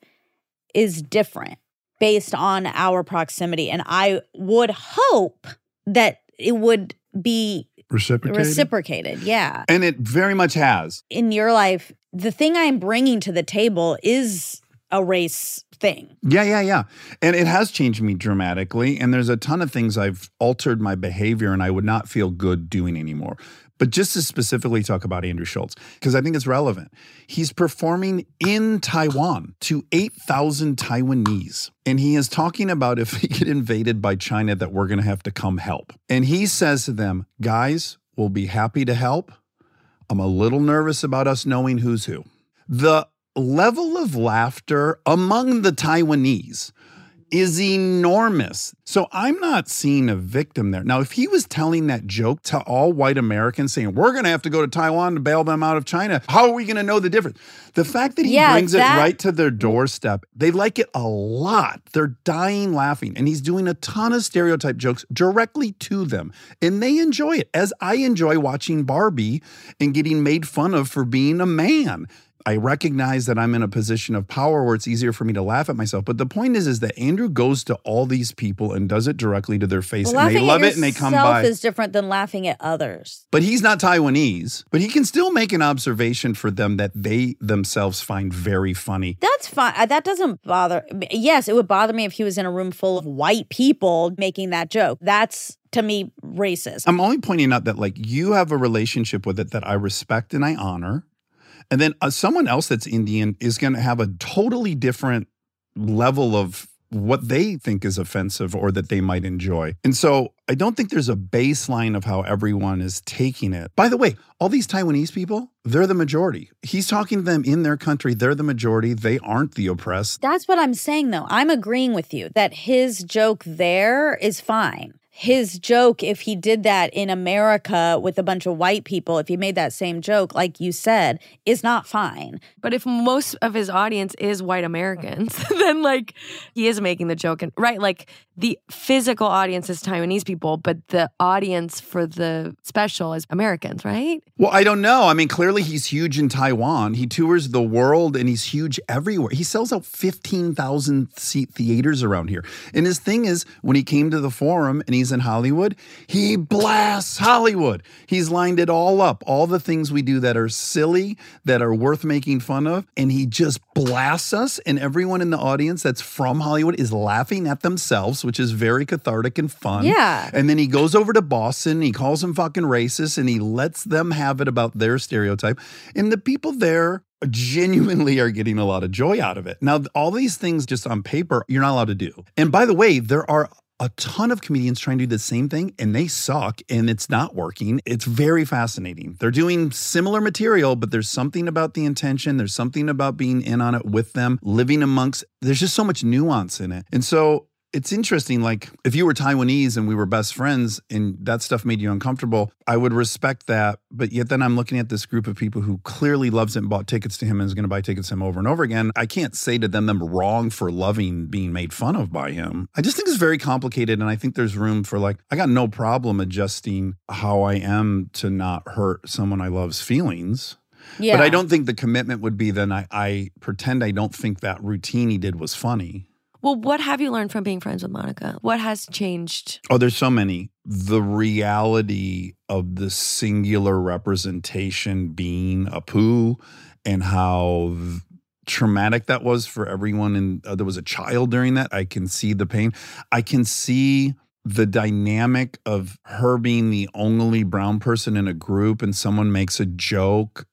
is different based on our proximity. And I would hope that it would be Reciprocated? Reciprocated, yeah. And it very much has. In your life, the thing I'm bringing to the table is a race thing. Yeah, yeah, yeah. And it has changed me dramatically. And there's a ton of things I've altered my behavior and I would not feel good doing anymore. But just to specifically talk about Andrew Schulz, because I think it's relevant. He's performing in Taiwan to eight thousand Taiwanese. And he is talking about if we get invaded by China that we're going to have to come help. And he says to them, guys, we'll be happy to help. I'm a little nervous about us knowing who's who. The level of laughter among the Taiwanese is enormous. So I'm not seeing a victim there. Now, if he was telling that joke to all white Americans saying, we're going to have to go to Taiwan to bail them out of China, how are we going to know the difference? The fact that he yeah, brings that- it right to their doorstep, they like it a lot. They're dying laughing. And he's doing a ton of stereotype jokes directly to them. And they enjoy it, as I enjoy watching Barbie and getting made fun of for being a man. I recognize that I'm in a position of power where it's easier for me to laugh at myself. But the point is, is that Andrew goes to all these people and does it directly to their face. Well, and they love it and they come by. Laughing at yourself is different than laughing at others. But he's not Taiwanese. But he can still make an observation for them that they themselves find very funny. That's fine. Uh, That doesn't bother. Yes, it would bother me if he was in a room full of white people making that joke. That's, to me, racist. I'm only pointing out that, like, you have a relationship with it that I respect and I honor. And then uh, someone else that's Indian is going to have a totally different level of what they think is offensive or that they might enjoy. And so I don't think there's a baseline of how everyone is taking it. By the way, all these Taiwanese people, they're the majority. He's talking to them in their country. They're the majority. They aren't the oppressed. That's what I'm saying, though. I'm agreeing with you that his joke there is fine. His joke, if he did that in America with a bunch of white people, if he made that same joke, like you said, is not fine. But if most of his audience is white Americans, then like he is making the joke. And right, like the physical audience is Taiwanese people, but the audience for the special is Americans, right? Well, I don't know. I mean, clearly he's huge in Taiwan. He tours the world and he's huge everywhere. He sells out fifteen thousand seat theaters around here. And his thing is, when he came to the Forum and he's in Hollywood, he blasts Hollywood. He's lined it all up, all the things we do that are silly, that are worth making fun of, and he just blasts us, and everyone in the audience that's from Hollywood is laughing at themselves, which is very cathartic and fun. Yeah. And then he goes over to Boston, he calls them fucking racist, and he lets them have it about their stereotype. And the people there genuinely are getting a lot of joy out of it. Now, all these things just on paper, you're not allowed to do. And by the way, there are a ton of comedians trying to do the same thing and they suck and it's not working. It's very fascinating. They're doing similar material, but there's something about the intention. There's something about being in on it with them, living amongst, there's just so much nuance in it. And so it's interesting, like if you were Taiwanese and we were best friends and that stuff made you uncomfortable, I would respect that. But yet then I'm looking at this group of people who clearly loves it and bought tickets to him and is going to buy tickets to him over and over again. I can't say to them, them wrong for loving being made fun of by him. I just think it's very complicated. And I think there's room for like, I got no problem adjusting how I am to not hurt someone I love's feelings. Yeah. But I don't think the commitment would be then I, I pretend I don't think that routine he did was funny. Well, what have you learned from being friends with Monica? What has changed? Oh, there's so many. The reality of the singular representation being Apu and how traumatic that was for everyone. And uh, there was a child during that. I can see the pain. I can see the dynamic of her being the only brown person in a group and someone makes a joke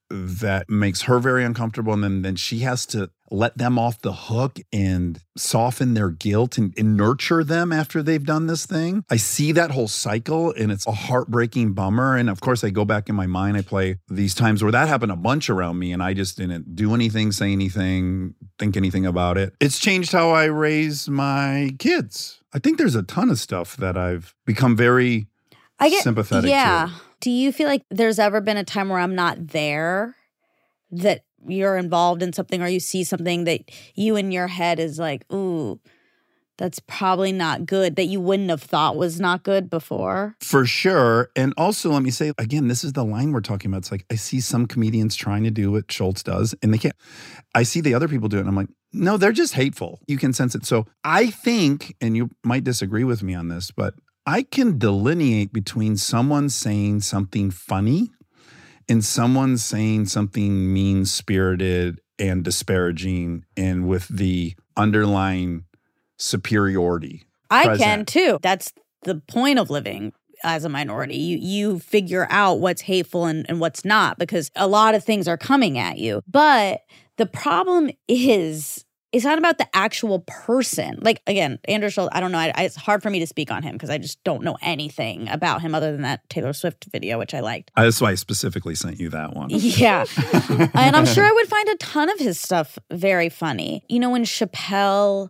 that makes her very uncomfortable. And then, then she has to let them off the hook and soften their guilt and, and nurture them after they've done this thing. I see that whole cycle and it's a heartbreaking bummer. And of course, I go back in my mind, I play these times where that happened a bunch around me and I just didn't do anything, say anything, think anything about it. It's changed how I raise my kids. I think there's a ton of stuff that I've become very I get, sympathetic yeah. to. Do you feel like there's ever been a time where I'm not there, that you're involved in something or you see something that you in your head is like, ooh, that's probably not good, that you wouldn't have thought was not good before? For sure. And also, let me say, again, this is the line we're talking about. It's like, I see some comedians trying to do what Schultz does, and they can't. I see the other people do it, and I'm like, no, they're just hateful. You can sense it. So I think, and you might disagree with me on this, but I can delineate between someone saying something funny and someone saying something mean-spirited and disparaging and with the underlying superiority I present. can too. That's the point of living as a minority. You you figure out what's hateful and, and what's not, because a lot of things are coming at you. But the problem is, it's not about the actual person. Like, again, Andrew Schultz, I don't know. I, I, it's hard for me to speak on him because I just don't know anything about him other than that Taylor Swift video, which I liked. Uh, That's why I specifically sent you that one. Yeah. And I'm sure I would find a ton of his stuff very funny. You know, when Chappelle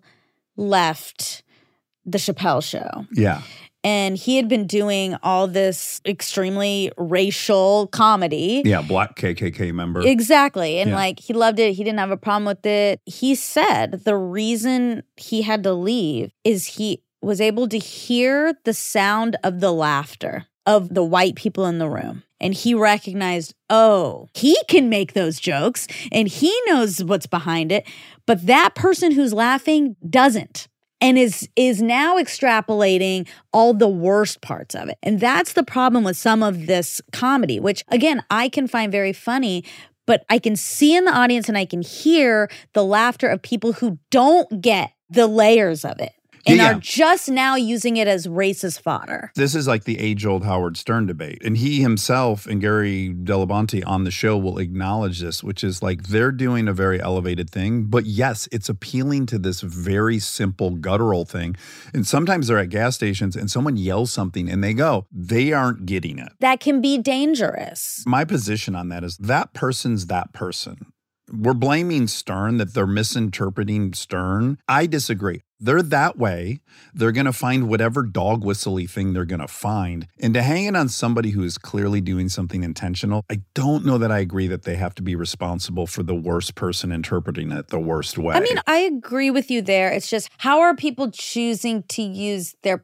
left the Chappelle Show. Yeah. And he had been doing all this extremely racial comedy. Yeah, black K K K member. Exactly. And Yeah. like, he loved it. He didn't have a problem with it. He said the reason he had to leave is he was able to hear the sound of the laughter of the white people in the room. And he recognized, oh, he can make those jokes and he knows what's behind it. But that person who's laughing doesn't. And is is now extrapolating all the worst parts of it. And that's the problem with some of this comedy, which, again, I can find very funny, but I can see in the audience and I can hear the laughter of people who don't get the layers of it and Yeah. are just now using it as racist fodder. This is like the age-old Howard Stern debate. And he himself and Gary Dell'Abate on the show will acknowledge this, which is like they're doing a very elevated thing. But yes, it's appealing to this very simple guttural thing. And sometimes they're at gas stations and someone yells something and they go, they aren't getting it. That can be dangerous. My position on that is that person's that person. We're blaming Stern, that they're misinterpreting Stern. I disagree. They're that way. They're going to find whatever dog whistle-y thing they're going to find. And to hang it on somebody who is clearly doing something intentional, I don't know that I agree that they have to be responsible for the worst person interpreting it the worst way. I mean, I agree with you there. It's just, how are people choosing to use their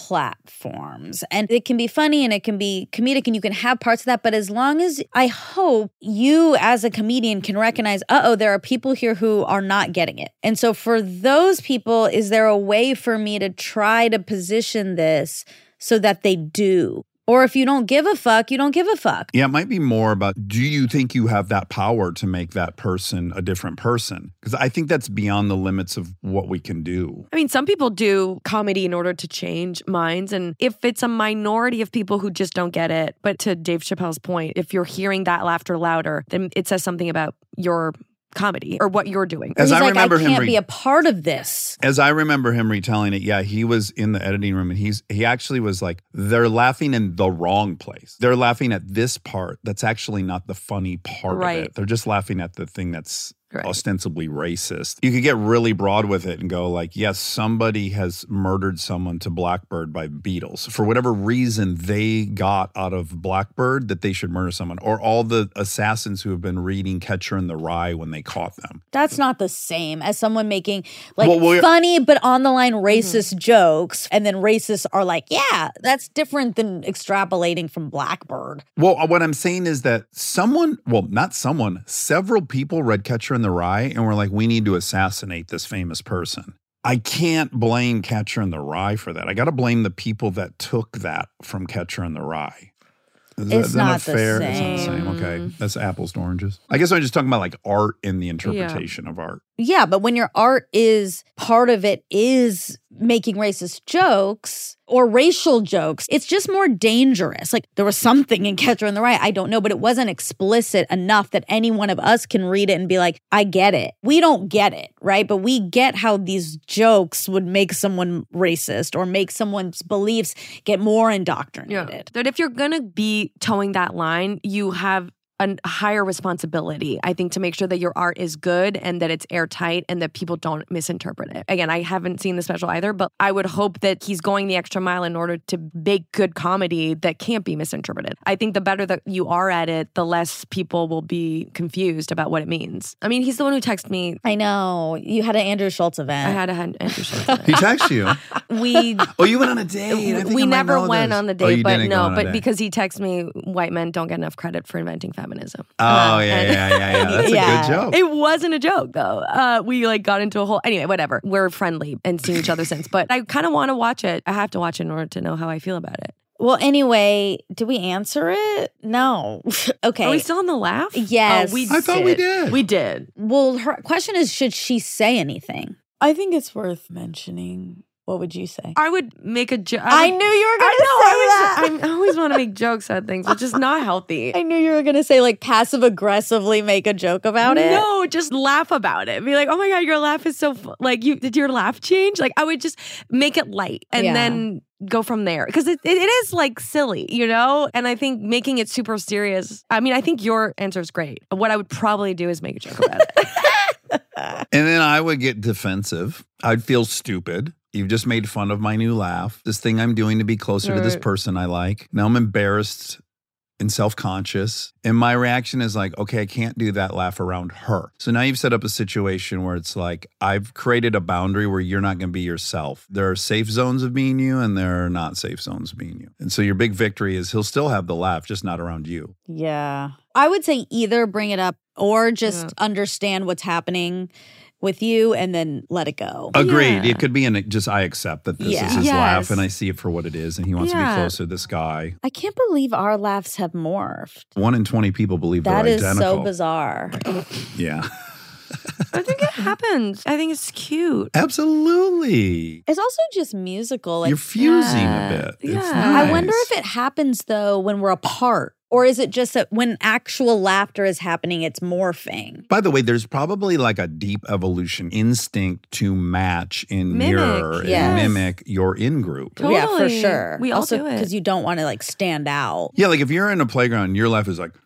platforms? And it can be funny and it can be comedic and you can have parts of that. But as long as, I hope you as a comedian can recognize, uh-oh, there are people here who are not getting it. And so for those people, is there a way for me to try to position this so that they do? Or if you don't give a fuck, you don't give a fuck. Yeah, it might be more about, do you think you have that power to make that person a different person? Because I think that's beyond the limits of what we can do. I mean, some people do comedy in order to change minds. And if it's a minority of people who just don't get it, but to Dave Chappelle's point, if you're hearing that laughter louder, then it says something about your comedy or what you're doing. As He's I like, remember I him can't re- be a part of this. As I remember him retelling it, yeah, he was in the editing room and he's he actually was like, they're laughing in the wrong place. They're laughing at this part that's actually not the funny part Right. of it. They're just laughing at the thing that's Right. ostensibly racist. You could get really broad with it and go like, yes, somebody has murdered someone to Blackbird by Beatles. For whatever reason they got out of Blackbird that they should murder someone. Or all the assassins who have been reading Catcher in the Rye when they caught them. That's not the same as someone making like Well, we're- funny but on the line racist Mm-hmm. jokes. And then racists are like, yeah, that's different than extrapolating from Blackbird. Well, what I'm saying is that someone, well, not someone, several people read Catcher in the Rye and were like, we need to assassinate this famous person. I can't blame Catcher in the Rye for that. I got to blame the people that took that from Catcher in the Rye. Is that- It's is that not the fair? It's not the same. same. Okay. That's apples to oranges. I guess I'm just talking about like art and the interpretation of art. Yeah, but when your art is part of it is making racist jokes or racial jokes, it's just more dangerous. Like there was something in Catcher in the Rye, I don't know, but it wasn't explicit enough that any one of us can read it and be like, I get it. We don't get it, right? But we get how these jokes would make someone racist or make someone's beliefs get more indoctrinated. Yeah. That if you're going to be towing that line, you have a higher responsibility, I think, to make sure that your art is good and that it's airtight and that people don't misinterpret it. Again, I haven't seen the special either, but I would hope that he's going the extra mile in order to make good comedy that can't be misinterpreted. I think the better that you are at it, the less people will be confused about what it means. I mean, he's the one who texted me. I know. You had an Andrew Schultz event. I had a Andrew Schultz event. He texted you. We Oh, you went on a date. I think we I might never know went this. on the Oh, date, you but didn't go no, on a but date. because he texted me, white men don't get enough credit for inventing feminism. Oh, Uh, yeah, and- yeah, yeah, yeah. That's Yeah. a good joke. It wasn't a joke though. Uh, we like got into a whole anyway, whatever. We're friendly and seen each other since, but I kind of want to watch it. I have to watch it in order to know how I feel about it. Well, anyway, did we answer it? No. Okay. Are we still on the laugh? Yes. Oh, we I thought we did. We did. Well, her question is, should she say anything? I think it's worth mentioning. What would you say? I would make a joke. I knew you were going to I say that. know. I, was, I always want to make jokes at things, which is not healthy. I knew you were going to say like passive aggressively make a joke about it. No, just laugh about it. Be like, oh my God, your laugh is so, fu-. like, you did your laugh change? Like, I would just make it light and Yeah. then go from there. Because it, it, it is like silly, you know? And I think making it super serious, I mean, I think your answer is great. What I would probably do is make a joke about it. And then I would get defensive. I'd feel stupid. You've just made fun of my new laugh. This thing I'm doing to be closer to this Right. person I like. Now I'm embarrassed and self-conscious. And my reaction is like, okay, I can't do that laugh around her. So now you've set up a situation where it's like, I've created a boundary where you're not going to be yourself. There are safe zones of being you and there are not safe zones of being you. And so your big victory is he'll still have the laugh, just not around you. Yeah. I would say either bring it up or just Yeah. understand what's happening with you and then let it go. Agreed. Yeah. It could be an just I accept that this Yeah. is his Yes. laugh and I see it for what it is and he wants to be Yeah. closer to this guy. I can't believe our laughs have morphed. One in twenty people believe That they're is identical. so bizarre. Yeah. I think it happens. I think it's cute. Absolutely. It's also just musical. Like You're fusing yeah. a bit. It's Yeah. I wonder nice. if it happens though when we're apart. Or is it just that when actual laughter is happening, it's morphing? By the way, there's probably like a deep evolution instinct to match and Mimic, mirror and yes. mimic your in-group. Totally. Yeah, for sure. We all also, do it. because you don't want to like stand out. Yeah, like if you're in a playground and your laugh is like,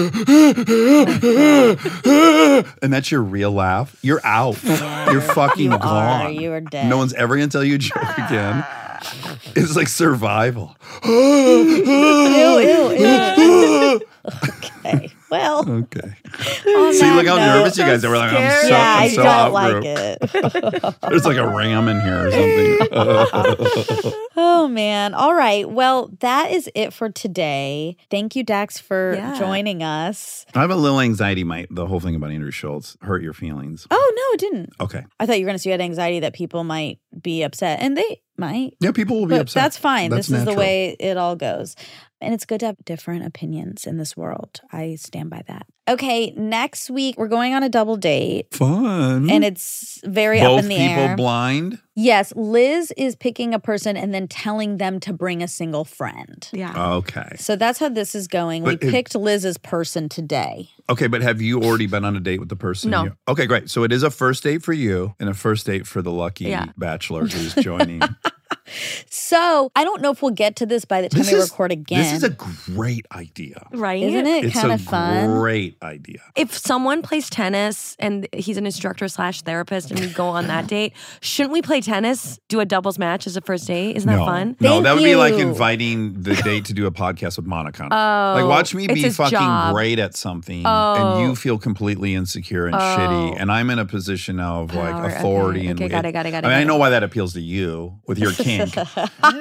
and that's your real laugh, you're out. You're fucking You gone. are. You are dead. No one's ever going to tell you a joke again. It's like survival. Ew, ew, ew. Okay. Well, Okay. on See, that look how note- nervous you guys are. We're like, I'm so, yeah, I'm I so don't out like group. it. There's like a ram in here or something. Oh, man. All right. Well, that is it for today. Thank you, Dax, for Yeah. joining us. I have a little anxiety. Might the whole thing about Andrew Schultz hurt your feelings? Oh, no, it didn't. Okay. I thought you were going to say you had anxiety that people might be upset, and they might. Yeah, people will be But upset. that's fine. That's this is the natural. way it all goes. And it's good to have different opinions in this world. I stand by that. Okay, next week we're going on a double date. Fun. And it's very both up in the people air. blind. Yes, Liz is picking a person and then telling them to bring a single friend. Yeah. Okay. So that's how this is going. We But if- picked Liz's person today. Okay, but have you already been on a date with the person? No. you- Okay, great. So it is a first date for you and a first date for the lucky Yeah. bachelor who's joining. So I don't know if we'll get to this by the time This we is- record again. This is a great idea. Right? Isn't it It's kind a of fun? great idea. If someone plays tennis and he's an instructor slash therapist and we go on that date, shouldn't we play tennis, do a doubles match as a first date? Isn't that no, fun? no, Thank that would be like you. inviting the date to do a podcast with Monica. Oh, Like, watch me it's be his fucking job. great at something, Oh. and you feel completely insecure and Oh. shitty, and I'm in a position now of like Power, okay. authority and Okay, got it, got it, got it, I mean, got I it. know why that appeals to you with your kink. That's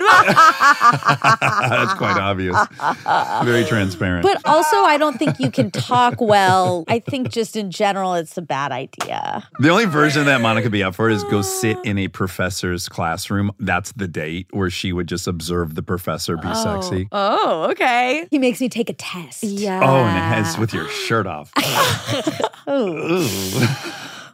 quite obvious. Very transparent. But also, I don't think you can talk well. I think just in general, it's a bad idea. the only version that Monica would be up for is go sit in a professor's classroom. That's the date where she would just observe the professor be sexy. Oh, okay. He makes me take a test. Yeah. Oh, and it has with your shirt off. Oh. Ooh.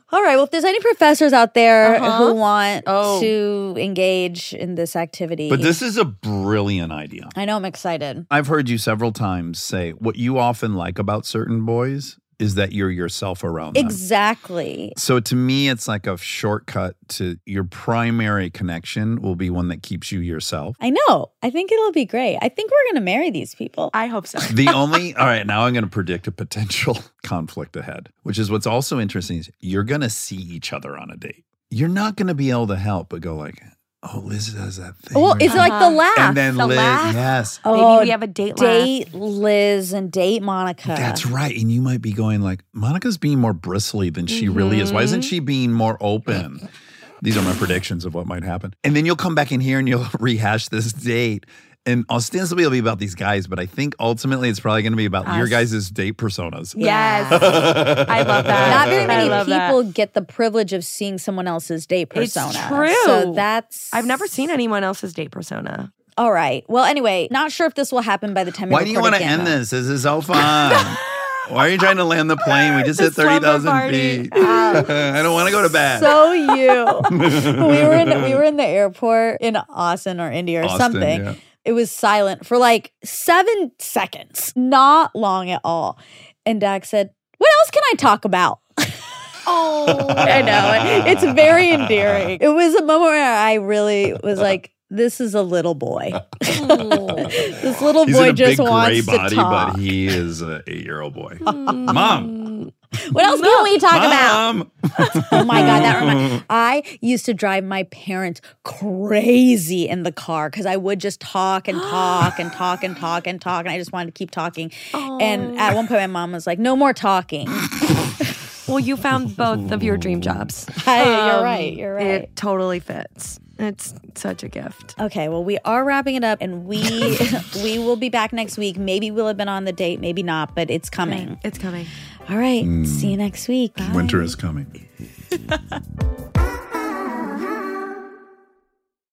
All right. Well, if there's any professors out there Uh-huh. who want Oh. to engage in this activity. But this is a brilliant idea. I know I'm excited. I've heard you several times say what you often like about certain boys is that you're yourself around them. Exactly. So to me, it's like a shortcut to your primary connection will be one that keeps you yourself. I know. I think it'll be great. I think we're going to marry these people. I hope so. The only, all right, now I'm going to predict a potential conflict ahead, which is what's also interesting is you're going to see each other on a date. You're not going to be able to help but go like, oh, Liz does that thing. Well, where it's she- like the laugh. and then the Liz, laugh. yes. Maybe Oh, we have a date laugh. date Liz and date Monica. That's right. And you might be going like, Monica's being more bristly than she really is. Why isn't she being more open? These are my predictions of what might happen. And then you'll come back in here and you'll rehash this date. And ostensibly it'll be about these guys, but I think ultimately it's probably going to be about your Us. guys' date personas. Yes. I love that. Not very I many love that. people get the privilege of seeing someone else's date It's persona. true. So that's. I've never seen anyone else's date persona. All right. Well, anyway, not sure if this will happen by the time. Why we do you record want to again, end though. this? This is so fun. Why are you trying to land the plane? We just The hit thirty thousand slumber party. feet. I don't want to go to bed. So you, we were in we were in the airport in Austin or India or Austin, something. yeah. It was silent for like seven seconds, not long at all. And Dax said, "What else can I talk about?" Oh, I know. It's very endearing. It was a moment where I really was like, this is a little boy. This little He's boy in a just big gray wants body, to talk. but he is an eight-year-old boy. Mom. What else can we talk about? Mom. Oh my God, that reminds I used to drive my parents crazy in the car because I would just talk and talk and talk and talk and talk. And I just wanted to keep talking. And at one point, my mom was like, no more talking. well, you found both of your dream jobs. Hey, you're Um, right. You're right. It totally fits. It's such a gift. Okay, well, we are wrapping it up, and we we will be back next week. Maybe we'll have been on the date, maybe not, but it's coming. It's coming. All right, see you next week. Winter is coming.